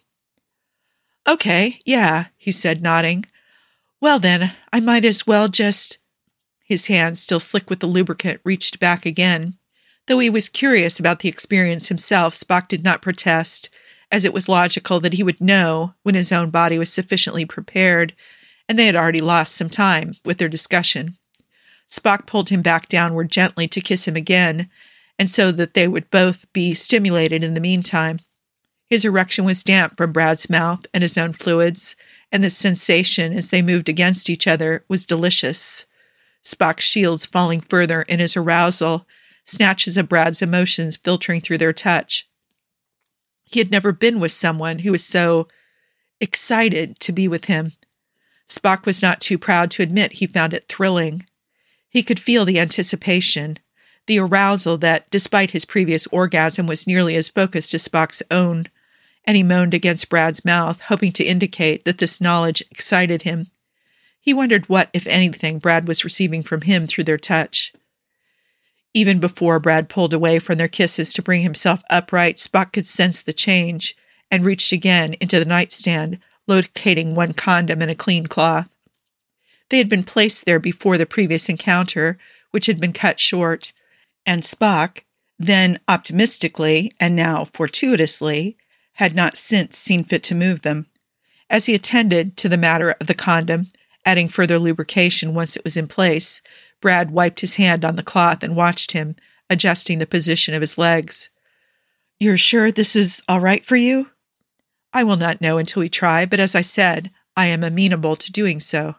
"Okay, yeah," he said, nodding. "Well then, I might as well just—" His hand, still slick with the lubricant, reached back again. Though he was curious about the experience himself, Spock did not protest, as it was logical that he would know when his own body was sufficiently prepared, and they had already lost some time with their discussion. Spock pulled him back downward gently to kiss him again, and so that they would both be stimulated in the meantime. His erection was damp from Brad's mouth and his own fluids, and the sensation as they moved against each other was delicious. Spock's shields falling further in his arousal, snatches of Brad's emotions filtering through their touch. He had never been with someone who was so excited to be with him. Spock was not too proud to admit he found it thrilling. He could feel the anticipation, the arousal that, despite his previous orgasm, was nearly as focused as Spock's own, and he moaned against Brad's mouth, hoping to indicate that this knowledge excited him. He wondered what, if anything, Brad was receiving from him through their touch. Even before Brad pulled away from their kisses to bring himself upright, Spock could sense the change, and reached again into the nightstand, locating one condom and a clean cloth. They had been placed there before the previous encounter, which had been cut short, and Spock, then optimistically, and now fortuitously, had not since seen fit to move them. As he attended to the matter of the condom, adding further lubrication once it was in place, Brad wiped his hand on the cloth and watched him, adjusting the position of his legs. "You're sure this is all right for you?" "I will not know until we try, but as I said, I am amenable to doing so."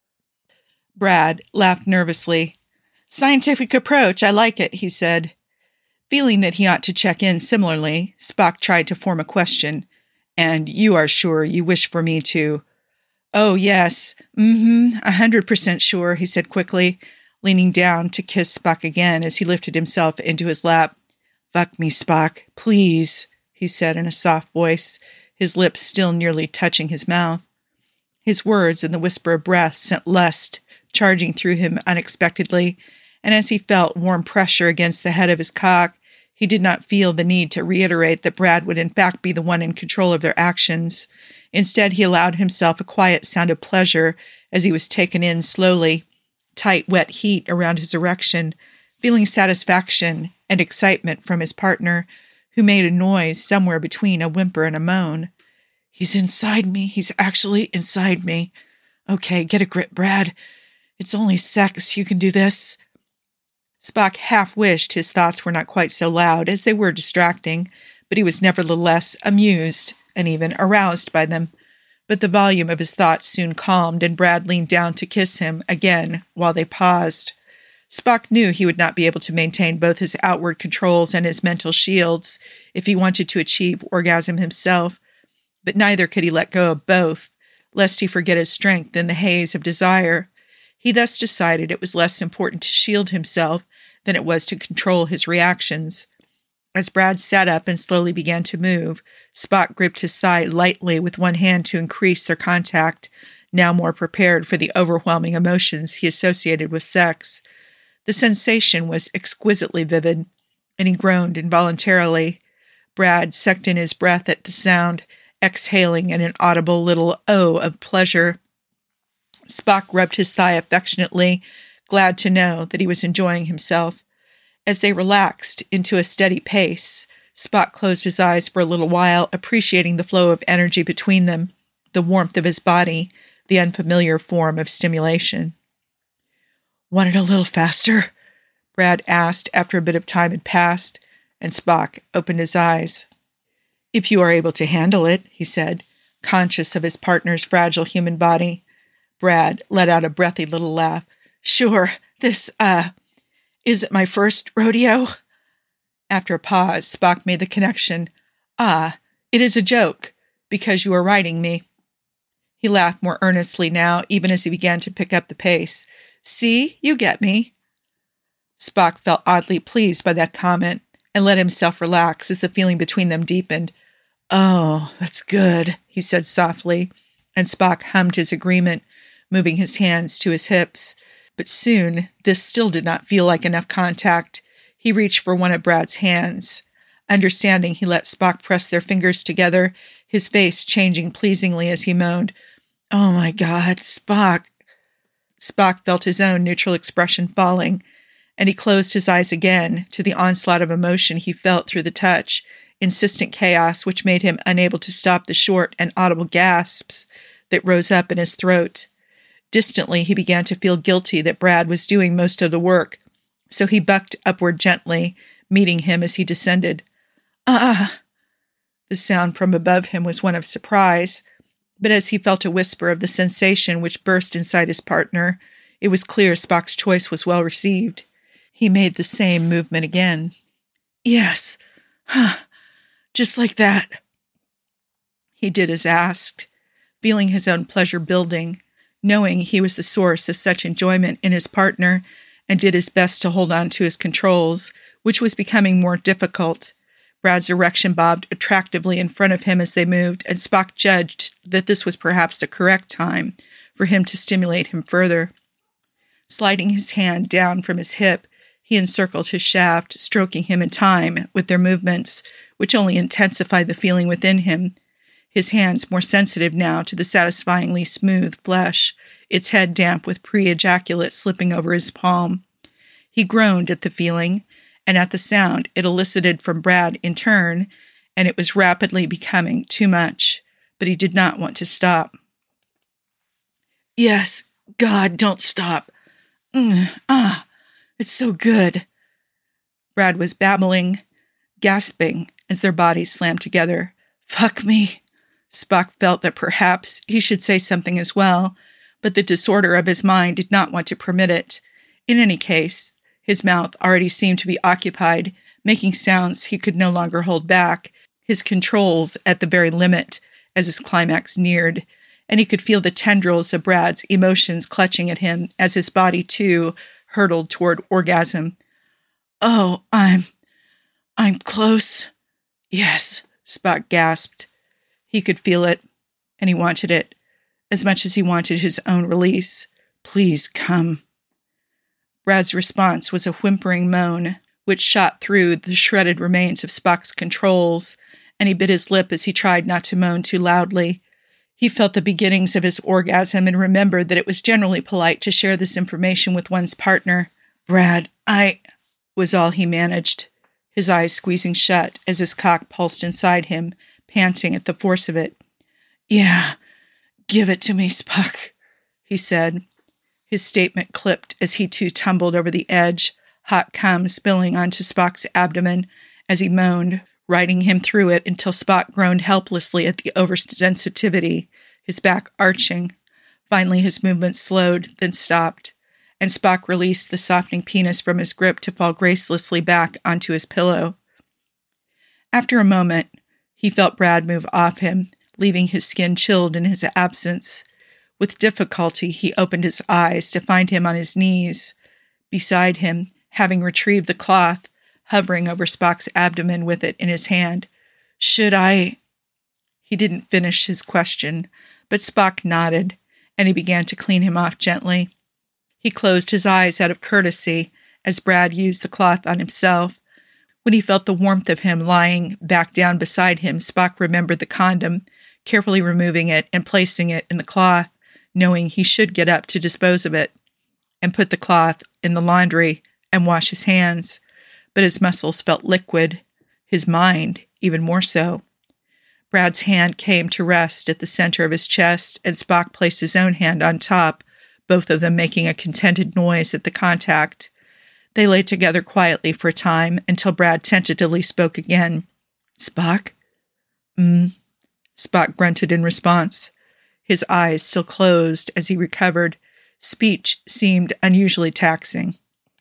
Brad laughed nervously. "Scientific approach, I like it," he said. Feeling that he ought to check in similarly, Spock tried to form a question. "And you are sure you wish for me to—" "Oh, yes. 100% sure," he said quickly, leaning down to kiss Spock again as he lifted himself into his lap. "Fuck me, Spock, please," he said in a soft voice, his lips still nearly touching his mouth. His words and the whisper of breath sent lust charging through him unexpectedly, and as he felt warm pressure against the head of his cock, he did not feel the need to reiterate that Brad would in fact be the one in control of their actions. Instead, he allowed himself a quiet sound of pleasure as he was taken in slowly, tight, wet heat around his erection, feeling satisfaction and excitement from his partner, who made a noise somewhere between a whimper and a moan. "He's inside me. He's actually inside me. Okay, get a grip, Brad. It's only sex. You can do this." Spock half wished his thoughts were not quite so loud, as they were distracting, but he was nevertheless amused and even aroused by them. But the volume of his thoughts soon calmed, and Brad leaned down to kiss him again while they paused. Spock knew he would not be able to maintain both his outward controls and his mental shields if he wanted to achieve orgasm himself, but neither could he let go of both, lest he forget his strength in the haze of desire. He thus decided it was less important to shield himself than it was to control his reactions. As Brad sat up and slowly began to move, Spock gripped his thigh lightly with one hand to increase their contact, now more prepared for the overwhelming emotions he associated with sex. The sensation was exquisitely vivid, and he groaned involuntarily. Brad sucked in his breath at the sound, exhaling an inaudible little "oh" of pleasure. Spock rubbed his thigh affectionately, glad to know that he was enjoying himself. As they relaxed into a steady pace, Spock closed his eyes for a little while, appreciating the flow of energy between them, the warmth of his body, the unfamiliar form of stimulation. "Want it a little faster?" Brad asked after a bit of time had passed, and Spock opened his eyes. "If you are able to handle it," he said, conscious of his partner's fragile human body. Brad let out a breathy little laugh. "Sure, this, is it my first rodeo?" After a pause, Spock made the connection. "Ah, it is a joke, because you are riding me." He laughed more earnestly now, even as he began to pick up the pace. "See, you get me." Spock felt oddly pleased by that comment and let himself relax as the feeling between them deepened. "Oh, that's good," he said softly, and Spock hummed his agreement, moving his hands to his hips. But soon, this still did not feel like enough contact. He reached for one of Brad's hands, Understanding, he let Spock press their fingers together, his face changing pleasingly as he moaned, "Oh my God, Spock." Spock felt his own neutral expression falling, and he closed his eyes again to the onslaught of emotion he felt through the touch, insistent chaos which made him unable to stop the short and audible gasps that rose up in his throat. Distantly, he began to feel guilty that Brad was doing most of the work, so he bucked upward gently, meeting him as he descended. "Ah!" The sound from above him was one of surprise, but as he felt a whisper of the sensation which burst inside his partner, it was clear Spock's choice was well received. He made the same movement again. "Yes. Just like that." He did as asked, feeling his own pleasure building, knowing he was the source of such enjoyment in his partner, and did his best to hold on to his controls, which was becoming more difficult. Brad's erection bobbed attractively in front of him as they moved, and Spock judged that this was perhaps the correct time for him to stimulate him further. Sliding his hand down from his hip, he encircled his shaft, stroking him in time with their movements, which only intensified the feeling within him. His hands more sensitive now to the satisfyingly smooth flesh, its head damp with pre-ejaculate slipping over his palm. He groaned at the feeling, and at the sound it elicited from Brad in turn, and it was rapidly becoming too much, but he did not want to stop. "Yes, God, don't stop. It's so good." Brad was babbling, gasping as their bodies slammed together. "Fuck me." Spock felt that perhaps he should say something as well, but the disorder of his mind did not want to permit it. In any case, his mouth already seemed to be occupied, making sounds he could no longer hold back, his controls at the very limit as his climax neared, and he could feel the tendrils of Brad's emotions clutching at him as his body, too, hurtled toward orgasm. "Oh, I'm close." "Yes," Spock gasped. He could feel it, and he wanted it, as much as he wanted his own release. "Please come." Brad's response was a whimpering moan, which shot through the shredded remains of Spock's controls, and he bit his lip as he tried not to moan too loudly. He felt the beginnings of his orgasm and remembered that it was generally polite to share this information with one's partner. "Brad, was all he managed, his eyes squeezing shut as his cock pulsed inside him, panting at the force of it. "Yeah, give it to me, Spock," he said. His statement clipped as he too tumbled over the edge, hot cum spilling onto Spock's abdomen as he moaned, riding him through it until Spock groaned helplessly at the oversensitivity, his back arching. Finally, his movements slowed, then stopped, and Spock released the softening penis from his grip to fall gracelessly back onto his pillow. After a moment, he felt Brad move off him, leaving his skin chilled in his absence. With difficulty, he opened his eyes to find him on his knees. Beside him, having retrieved the cloth, hovering over Spock's abdomen with it in his hand. "Should I?" He didn't finish his question, but Spock nodded, and he began to clean him off gently. He closed his eyes out of courtesy as Brad used the cloth on himself. When he felt the warmth of him lying back down beside him, Spock remembered the condom, carefully removing it and placing it in the cloth, knowing he should get up to dispose of it, and put the cloth in the laundry and wash his hands. But his muscles felt liquid, his mind even more so. Brad's hand came to rest at the center of his chest, and Spock placed his own hand on top, both of them making a contented noise at the contact. They lay together quietly for a time until Brad tentatively spoke again. "Spock?" Spock grunted in response. His eyes still closed as he recovered. Speech seemed unusually taxing.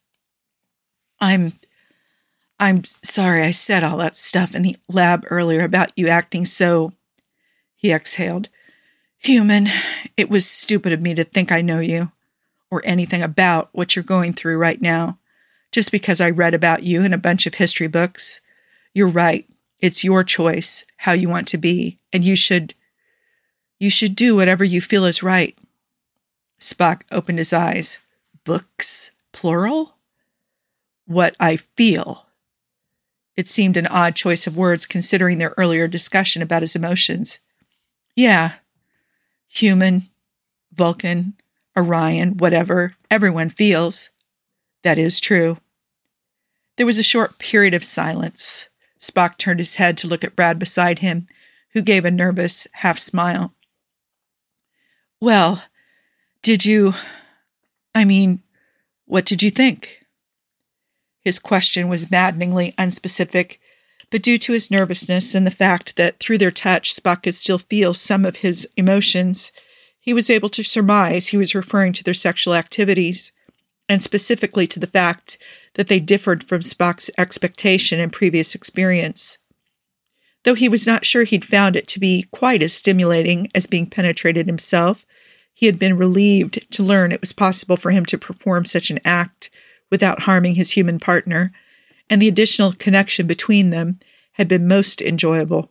I'm sorry I said all that stuff in the lab earlier about you acting so," he exhaled, "human. It was stupid of me to think I know you, or anything about what you're going through right now, just because I read about you in a bunch of history books. You're right. It's your choice, how you want to be, and you should do whatever you feel is right." Spock opened his eyes. "Books, plural?" "What I feel." It seemed an odd choice of words considering their earlier discussion about his emotions. Yeah. Human, Vulcan, Orion, whatever, everyone feels. That is true. There was a short period of silence. Spock turned his head to look at Brad beside him, who gave a nervous half-smile. Well, what did you think? His question was maddeningly unspecific, but due to his nervousness and the fact that through their touch Spock could still feel some of his emotions, he was able to surmise he was referring to their sexual activities, and specifically to the fact that they differed from Spock's expectation and previous experience. Though he was not sure he'd found it to be quite as stimulating as being penetrated himself, he had been relieved to learn it was possible for him to perform such an act without harming his human partner, and the additional connection between them had been most enjoyable.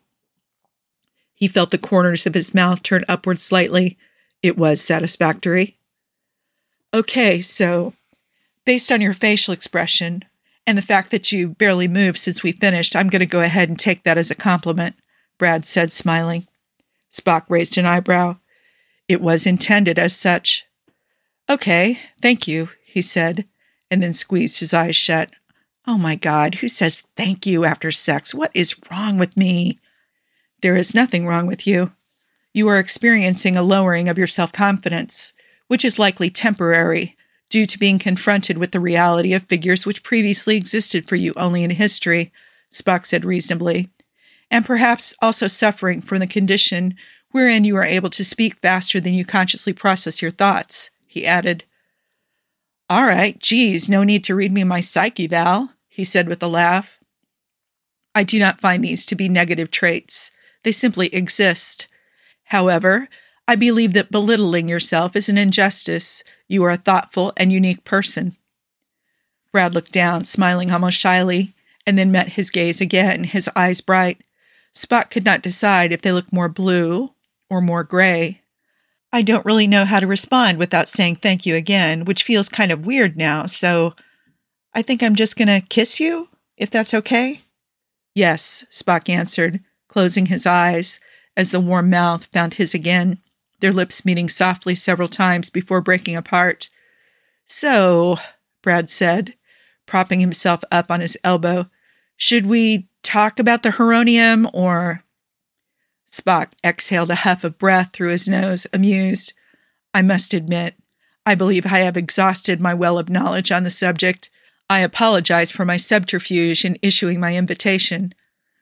He felt the corners of his mouth turn upward slightly. It was satisfactory. Okay, so, based on your facial expression, and the fact that you barely moved since we finished, I'm going to go ahead and take that as a compliment, Brad said, smiling. Spock raised an eyebrow. It was intended as such. Okay, thank you, he said, and then squeezed his eyes shut. Oh my God, who says thank you after sex? What is wrong with me? There is nothing wrong with you. You are experiencing a lowering of your self-confidence, which is likely temporary, due to being confronted with the reality of figures which previously existed for you only in history, Spock said reasonably, and perhaps also suffering from the condition wherein you are able to speak faster than you consciously process your thoughts, he added. All right, geez, no need to read me my psyche, Val, he said with a laugh. I do not find these to be negative traits. They simply exist. However, I believe that belittling yourself is an injustice. You are a thoughtful and unique person. Brad looked down, smiling almost shyly, and then met his gaze again, his eyes bright. Spock could not decide if they looked more blue or more gray. I don't really know how to respond without saying thank you again, which feels kind of weird now, so I think I'm just going to kiss you, if that's okay? Yes, Spock answered, closing his eyes as the warm mouth found his again, their lips meeting softly several times before breaking apart. So, Brad said, propping himself up on his elbow, should we talk about the Heronium, or... Spock exhaled a huff of breath through his nose, amused. I must admit, I believe I have exhausted my well of knowledge on the subject. I apologize for my subterfuge in issuing my invitation.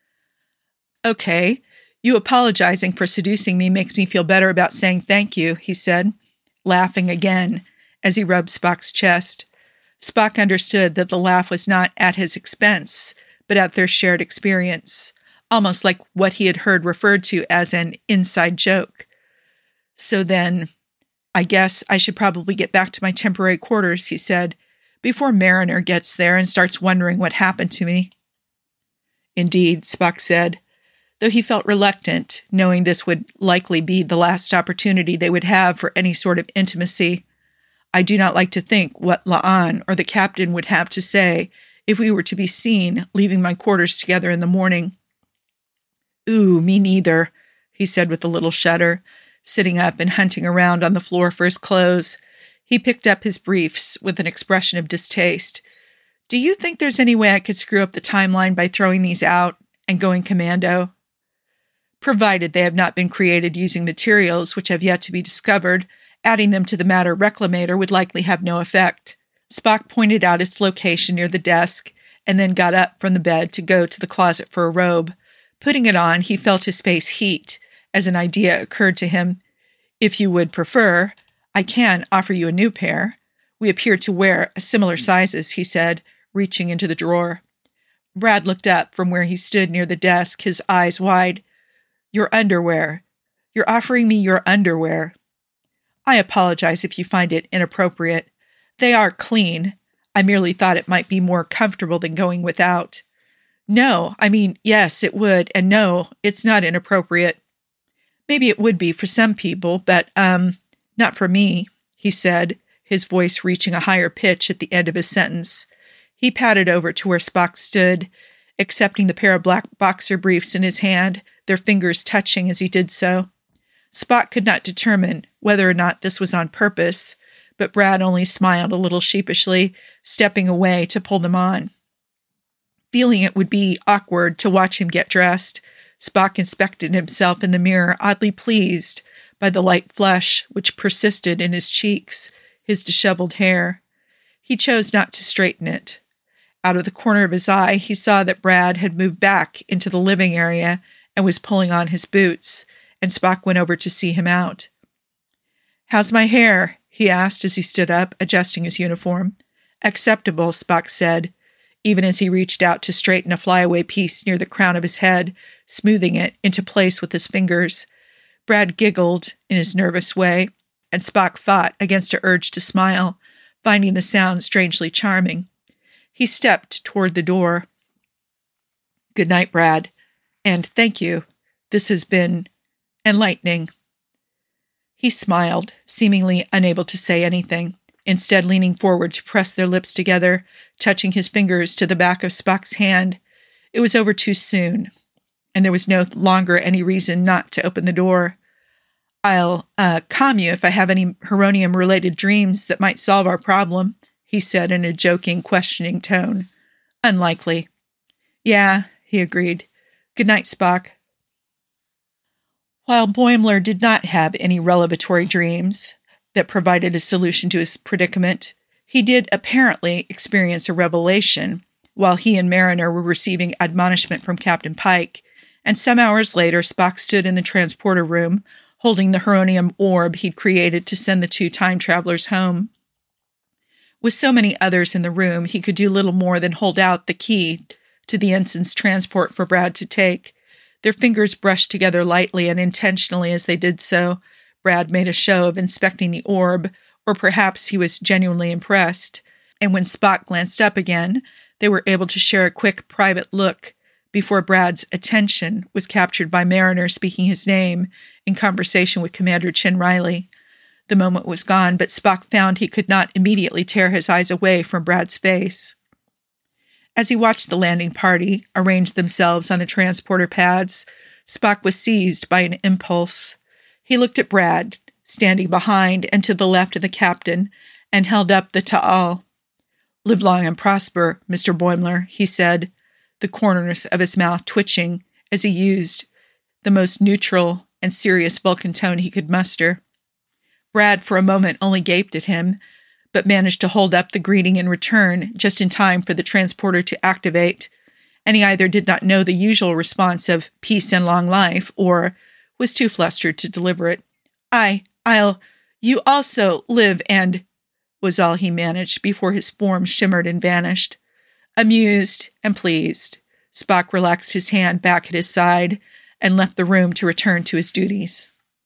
Okay, you apologizing for seducing me makes me feel better about saying thank you, he said, laughing again as he rubbed Spock's chest. Spock understood that the laugh was not at his expense, but at their shared experience, almost like what he had heard referred to as an inside joke. So then, I guess I should probably get back to my temporary quarters, he said, before Mariner gets there and starts wondering what happened to me. Indeed, Spock said, though he felt reluctant, knowing this would likely be the last opportunity they would have for any sort of intimacy. I do not like to think what La'an or the captain would have to say if we were to be seen leaving my quarters together in the morning. Ooh, me neither, he said with a little shudder, sitting up and hunting around on the floor for his clothes. He picked up his briefs with an expression of distaste. Do you think there's any way I could screw up the timeline by throwing these out and going commando? Provided they have not been created using materials which have yet to be discovered, adding them to the matter reclamator would likely have no effect. Spock pointed out its location near the desk and then got up from the bed to go to the closet for a robe. Putting it on, he felt his face heat as an idea occurred to him. If you would prefer, I can offer you a new pair. We appear to wear similar sizes, he said, reaching into the drawer. Brad looked up from where he stood near the desk, his eyes wide. Your underwear. You're offering me your underwear. I apologize if you find it inappropriate. They are clean. I merely thought it might be more comfortable than going without. No, yes, it would, and no, it's not inappropriate. Maybe it would be for some people, but, not for me, he said, his voice reaching a higher pitch at the end of his sentence. He padded over to where Spock stood, accepting the pair of black boxer briefs in his hand, their fingers touching as he did so. Spock could not determine whether or not this was on purpose, but Brad only smiled a little sheepishly, stepping away to pull them on. Feeling it would be awkward to watch him get dressed, Spock inspected himself in the mirror, oddly pleased by the light flush which persisted in his cheeks, his disheveled hair. He chose not to straighten it. Out of the corner of his eye, he saw that Brad had moved back into the living area and was pulling on his boots, and Spock went over to see him out. "How's my hair?" he asked as he stood up, adjusting his uniform. "Acceptable," Spock said, even as he reached out to straighten a flyaway piece near the crown of his head, smoothing it into place with his fingers. Brad giggled in his nervous way, and Spock fought against an urge to smile, finding the sound strangely charming. He stepped toward the door. "Good night, Brad. And thank you. This has been enlightening." He smiled, seemingly unable to say anything, instead leaning forward to press their lips together, touching his fingers to the back of Spock's hand. It was over too soon, and there was no longer any reason not to open the door. "I'll calm you if I have any Heronium-related dreams that might solve our problem," he said in a joking, questioning tone. "Unlikely." "Yeah," he agreed. "Good night, Spock." While Boimler did not have any revelatory dreams that provided a solution to his predicament, he did apparently experience a revelation while he and Mariner were receiving admonishment from Captain Pike, and some hours later Spock stood in the transporter room holding the Heronium orb he'd created to send the two time travelers home. With so many others in the room, he could do little more than hold out the key to the ensign's transport for Brad to take. Their fingers brushed together lightly and intentionally as they did so. Brad made a show of inspecting the orb, or perhaps he was genuinely impressed, and when Spock glanced up again, they were able to share a quick private look before Brad's attention was captured by Mariner speaking his name in conversation with Commander Chin Riley. The moment was gone, but Spock found he could not immediately tear his eyes away from Brad's face. As he watched the landing party arrange themselves on the transporter pads, Spock was seized by an impulse. He looked at Brad, standing behind and to the left of the captain, and held up the ta'al. "Live long and prosper, Mr. Boimler," he said, the corners of his mouth twitching as he used the most neutral and serious Vulcan tone he could muster. Brad, for a moment, only gaped at him, but managed to hold up the greeting in return just in time for the transporter to activate, and he either did not know the usual response of peace and long life, or was too flustered to deliver it. You also live and," was all he managed before his form shimmered and vanished. Amused and pleased, Spock relaxed his hand back at his side and left the room to return to his duties.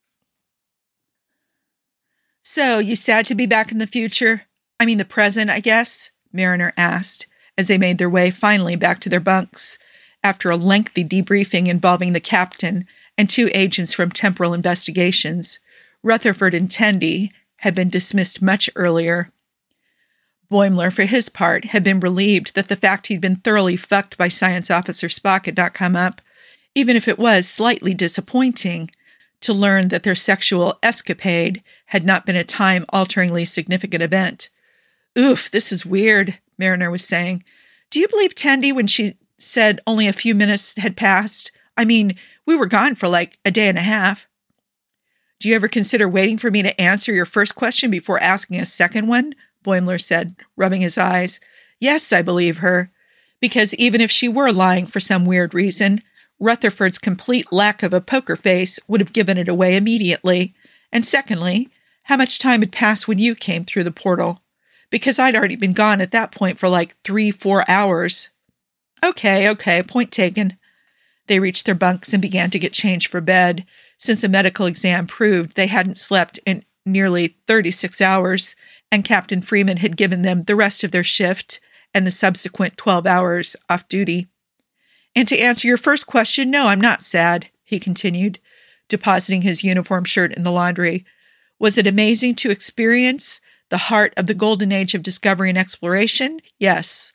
"So, you sad to be back in the future? I mean the present, I guess?" Mariner asked, as they made their way finally back to their bunks, after a lengthy debriefing involving the captain and two agents from Temporal Investigations. Rutherford and Tendi had been dismissed much earlier. Boimler, for his part, had been relieved that the fact he'd been thoroughly fucked by Science Officer Spock had not come up, even if it was slightly disappointing to learn that their sexual escapade had not been a time-alteringly significant event. "Oof, this is weird," Mariner was saying. "Do you believe Tendi when she said only a few minutes had passed? I mean, we were gone for like a day and a half." "Do you ever consider waiting for me to answer your first question before asking a second one?" Boimler said, rubbing his eyes. "Yes, I believe her. Because even if she were lying for some weird reason, Rutherford's complete lack of a poker face would have given it away immediately. And secondly, how much time had passed when you came through the portal? Because I'd already been gone at that point for like 3-4 hours. Okay, point taken." They reached their bunks and began to get changed for bed, since a medical exam proved they hadn't slept in nearly 36 hours, and Captain Freeman had given them the rest of their shift and the subsequent 12 hours off duty. "And to answer your first question, no, I'm not sad," he continued, depositing his uniform shirt in the laundry. "Was it amazing to experience the heart of the golden age of discovery and exploration? Yes.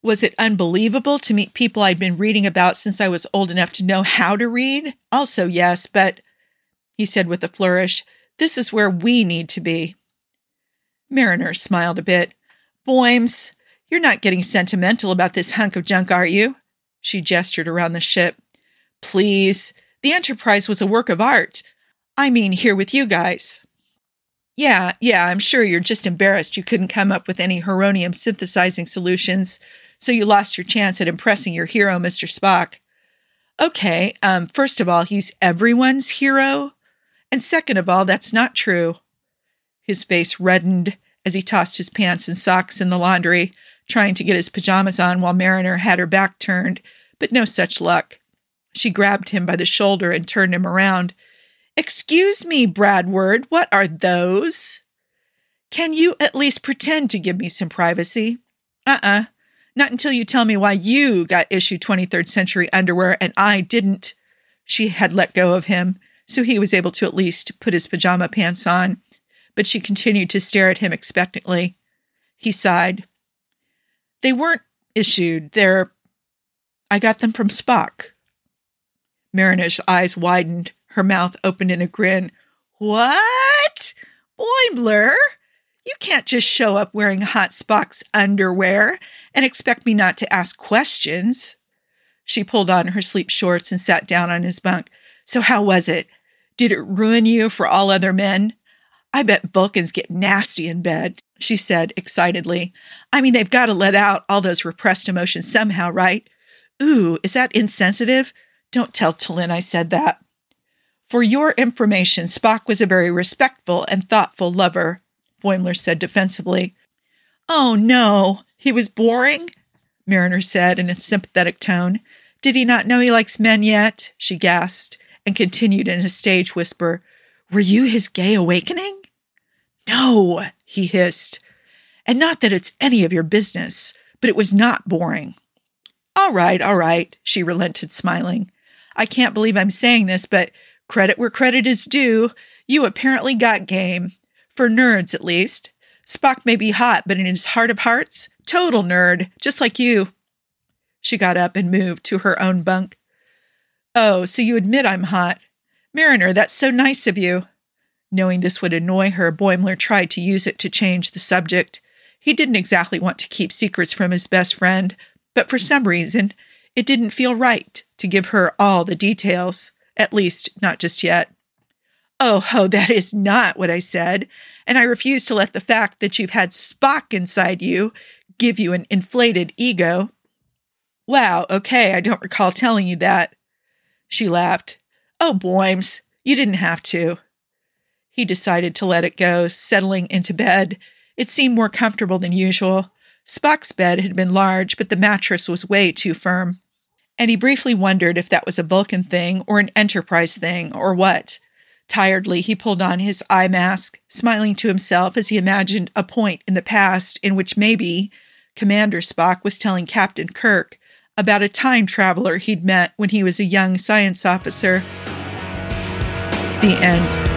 Was it unbelievable to meet people I'd been reading about since I was old enough to know how to read? Also, yes, but, he said with a flourish, this is where we need to be. Mariner smiled a bit. Boymes, you're not getting sentimental about this hunk of junk, are you? She gestured around the ship. Please, the Enterprise was a work of art. I mean, here with you guys. Yeah, I'm sure you're just embarrassed you couldn't come up with any Heronium synthesizing solutions, so you lost your chance at impressing your hero, Mr. Spock. Okay, first of all, he's everyone's hero. And second of all, that's not true. His face reddened as he tossed his pants and socks in the laundry, trying to get his pajamas on while Mariner had her back turned, but no such luck. She grabbed him by the shoulder and turned him around. Excuse me, Bradward, what are those? Can you at least pretend to give me some privacy? Not until you tell me why you got issued 23rd century underwear and I didn't. She had let go of him, so he was able to at least put his pajama pants on, but she continued to stare at him expectantly. He sighed. They weren't issued. I got them from Spock. Mariner's eyes widened. Her mouth opened in a grin. What? Boimler? You can't just show up wearing hot Spock's underwear and expect me not to ask questions. She pulled on her sleep shorts and sat down on his bunk. So how was it? Did it ruin you for all other men? I bet Vulcans get nasty in bed, she said excitedly. I mean, they've got to let out all those repressed emotions somehow, right? Ooh, is that insensitive? Don't tell T'Lyn I said that. For your information, Spock was a very respectful and thoughtful lover, Boimler said defensively. Oh, no, he was boring? Mariner said in a sympathetic tone. Did he not know he likes men yet? She gasped and continued in a stage whisper. Were you his gay awakening? No, he hissed. And not that it's any of your business, but it was not boring. All right, she relented, smiling. I can't believe I'm saying this, but credit where credit is due. You apparently got game. For nerds, at least. Spock may be hot, but in his heart of hearts, total nerd, just like you. She got up and moved to her own bunk. Oh, so you admit I'm hot. Mariner, that's so nice of you. Knowing this would annoy her, Boimler tried to use it to change the subject. He didn't exactly want to keep secrets from his best friend, but for some reason, it didn't feel right to give her all the details, at least not just yet. Oh, that is not what I said, and I refuse to let the fact that you've had Spock inside you give you an inflated ego. Wow, okay, I don't recall telling you that. She laughed. Oh, Boymes, you didn't have to. He decided to let it go, settling into bed. It seemed more comfortable than usual. Spock's bed had been large, but the mattress was way too firm. And he briefly wondered if that was a Vulcan thing or an Enterprise thing or what. Tiredly, he pulled on his eye mask, smiling to himself as he imagined a point in the past in which maybe Commander Spock was telling Captain Kirk about a time traveler he'd met when he was a young science officer. The end.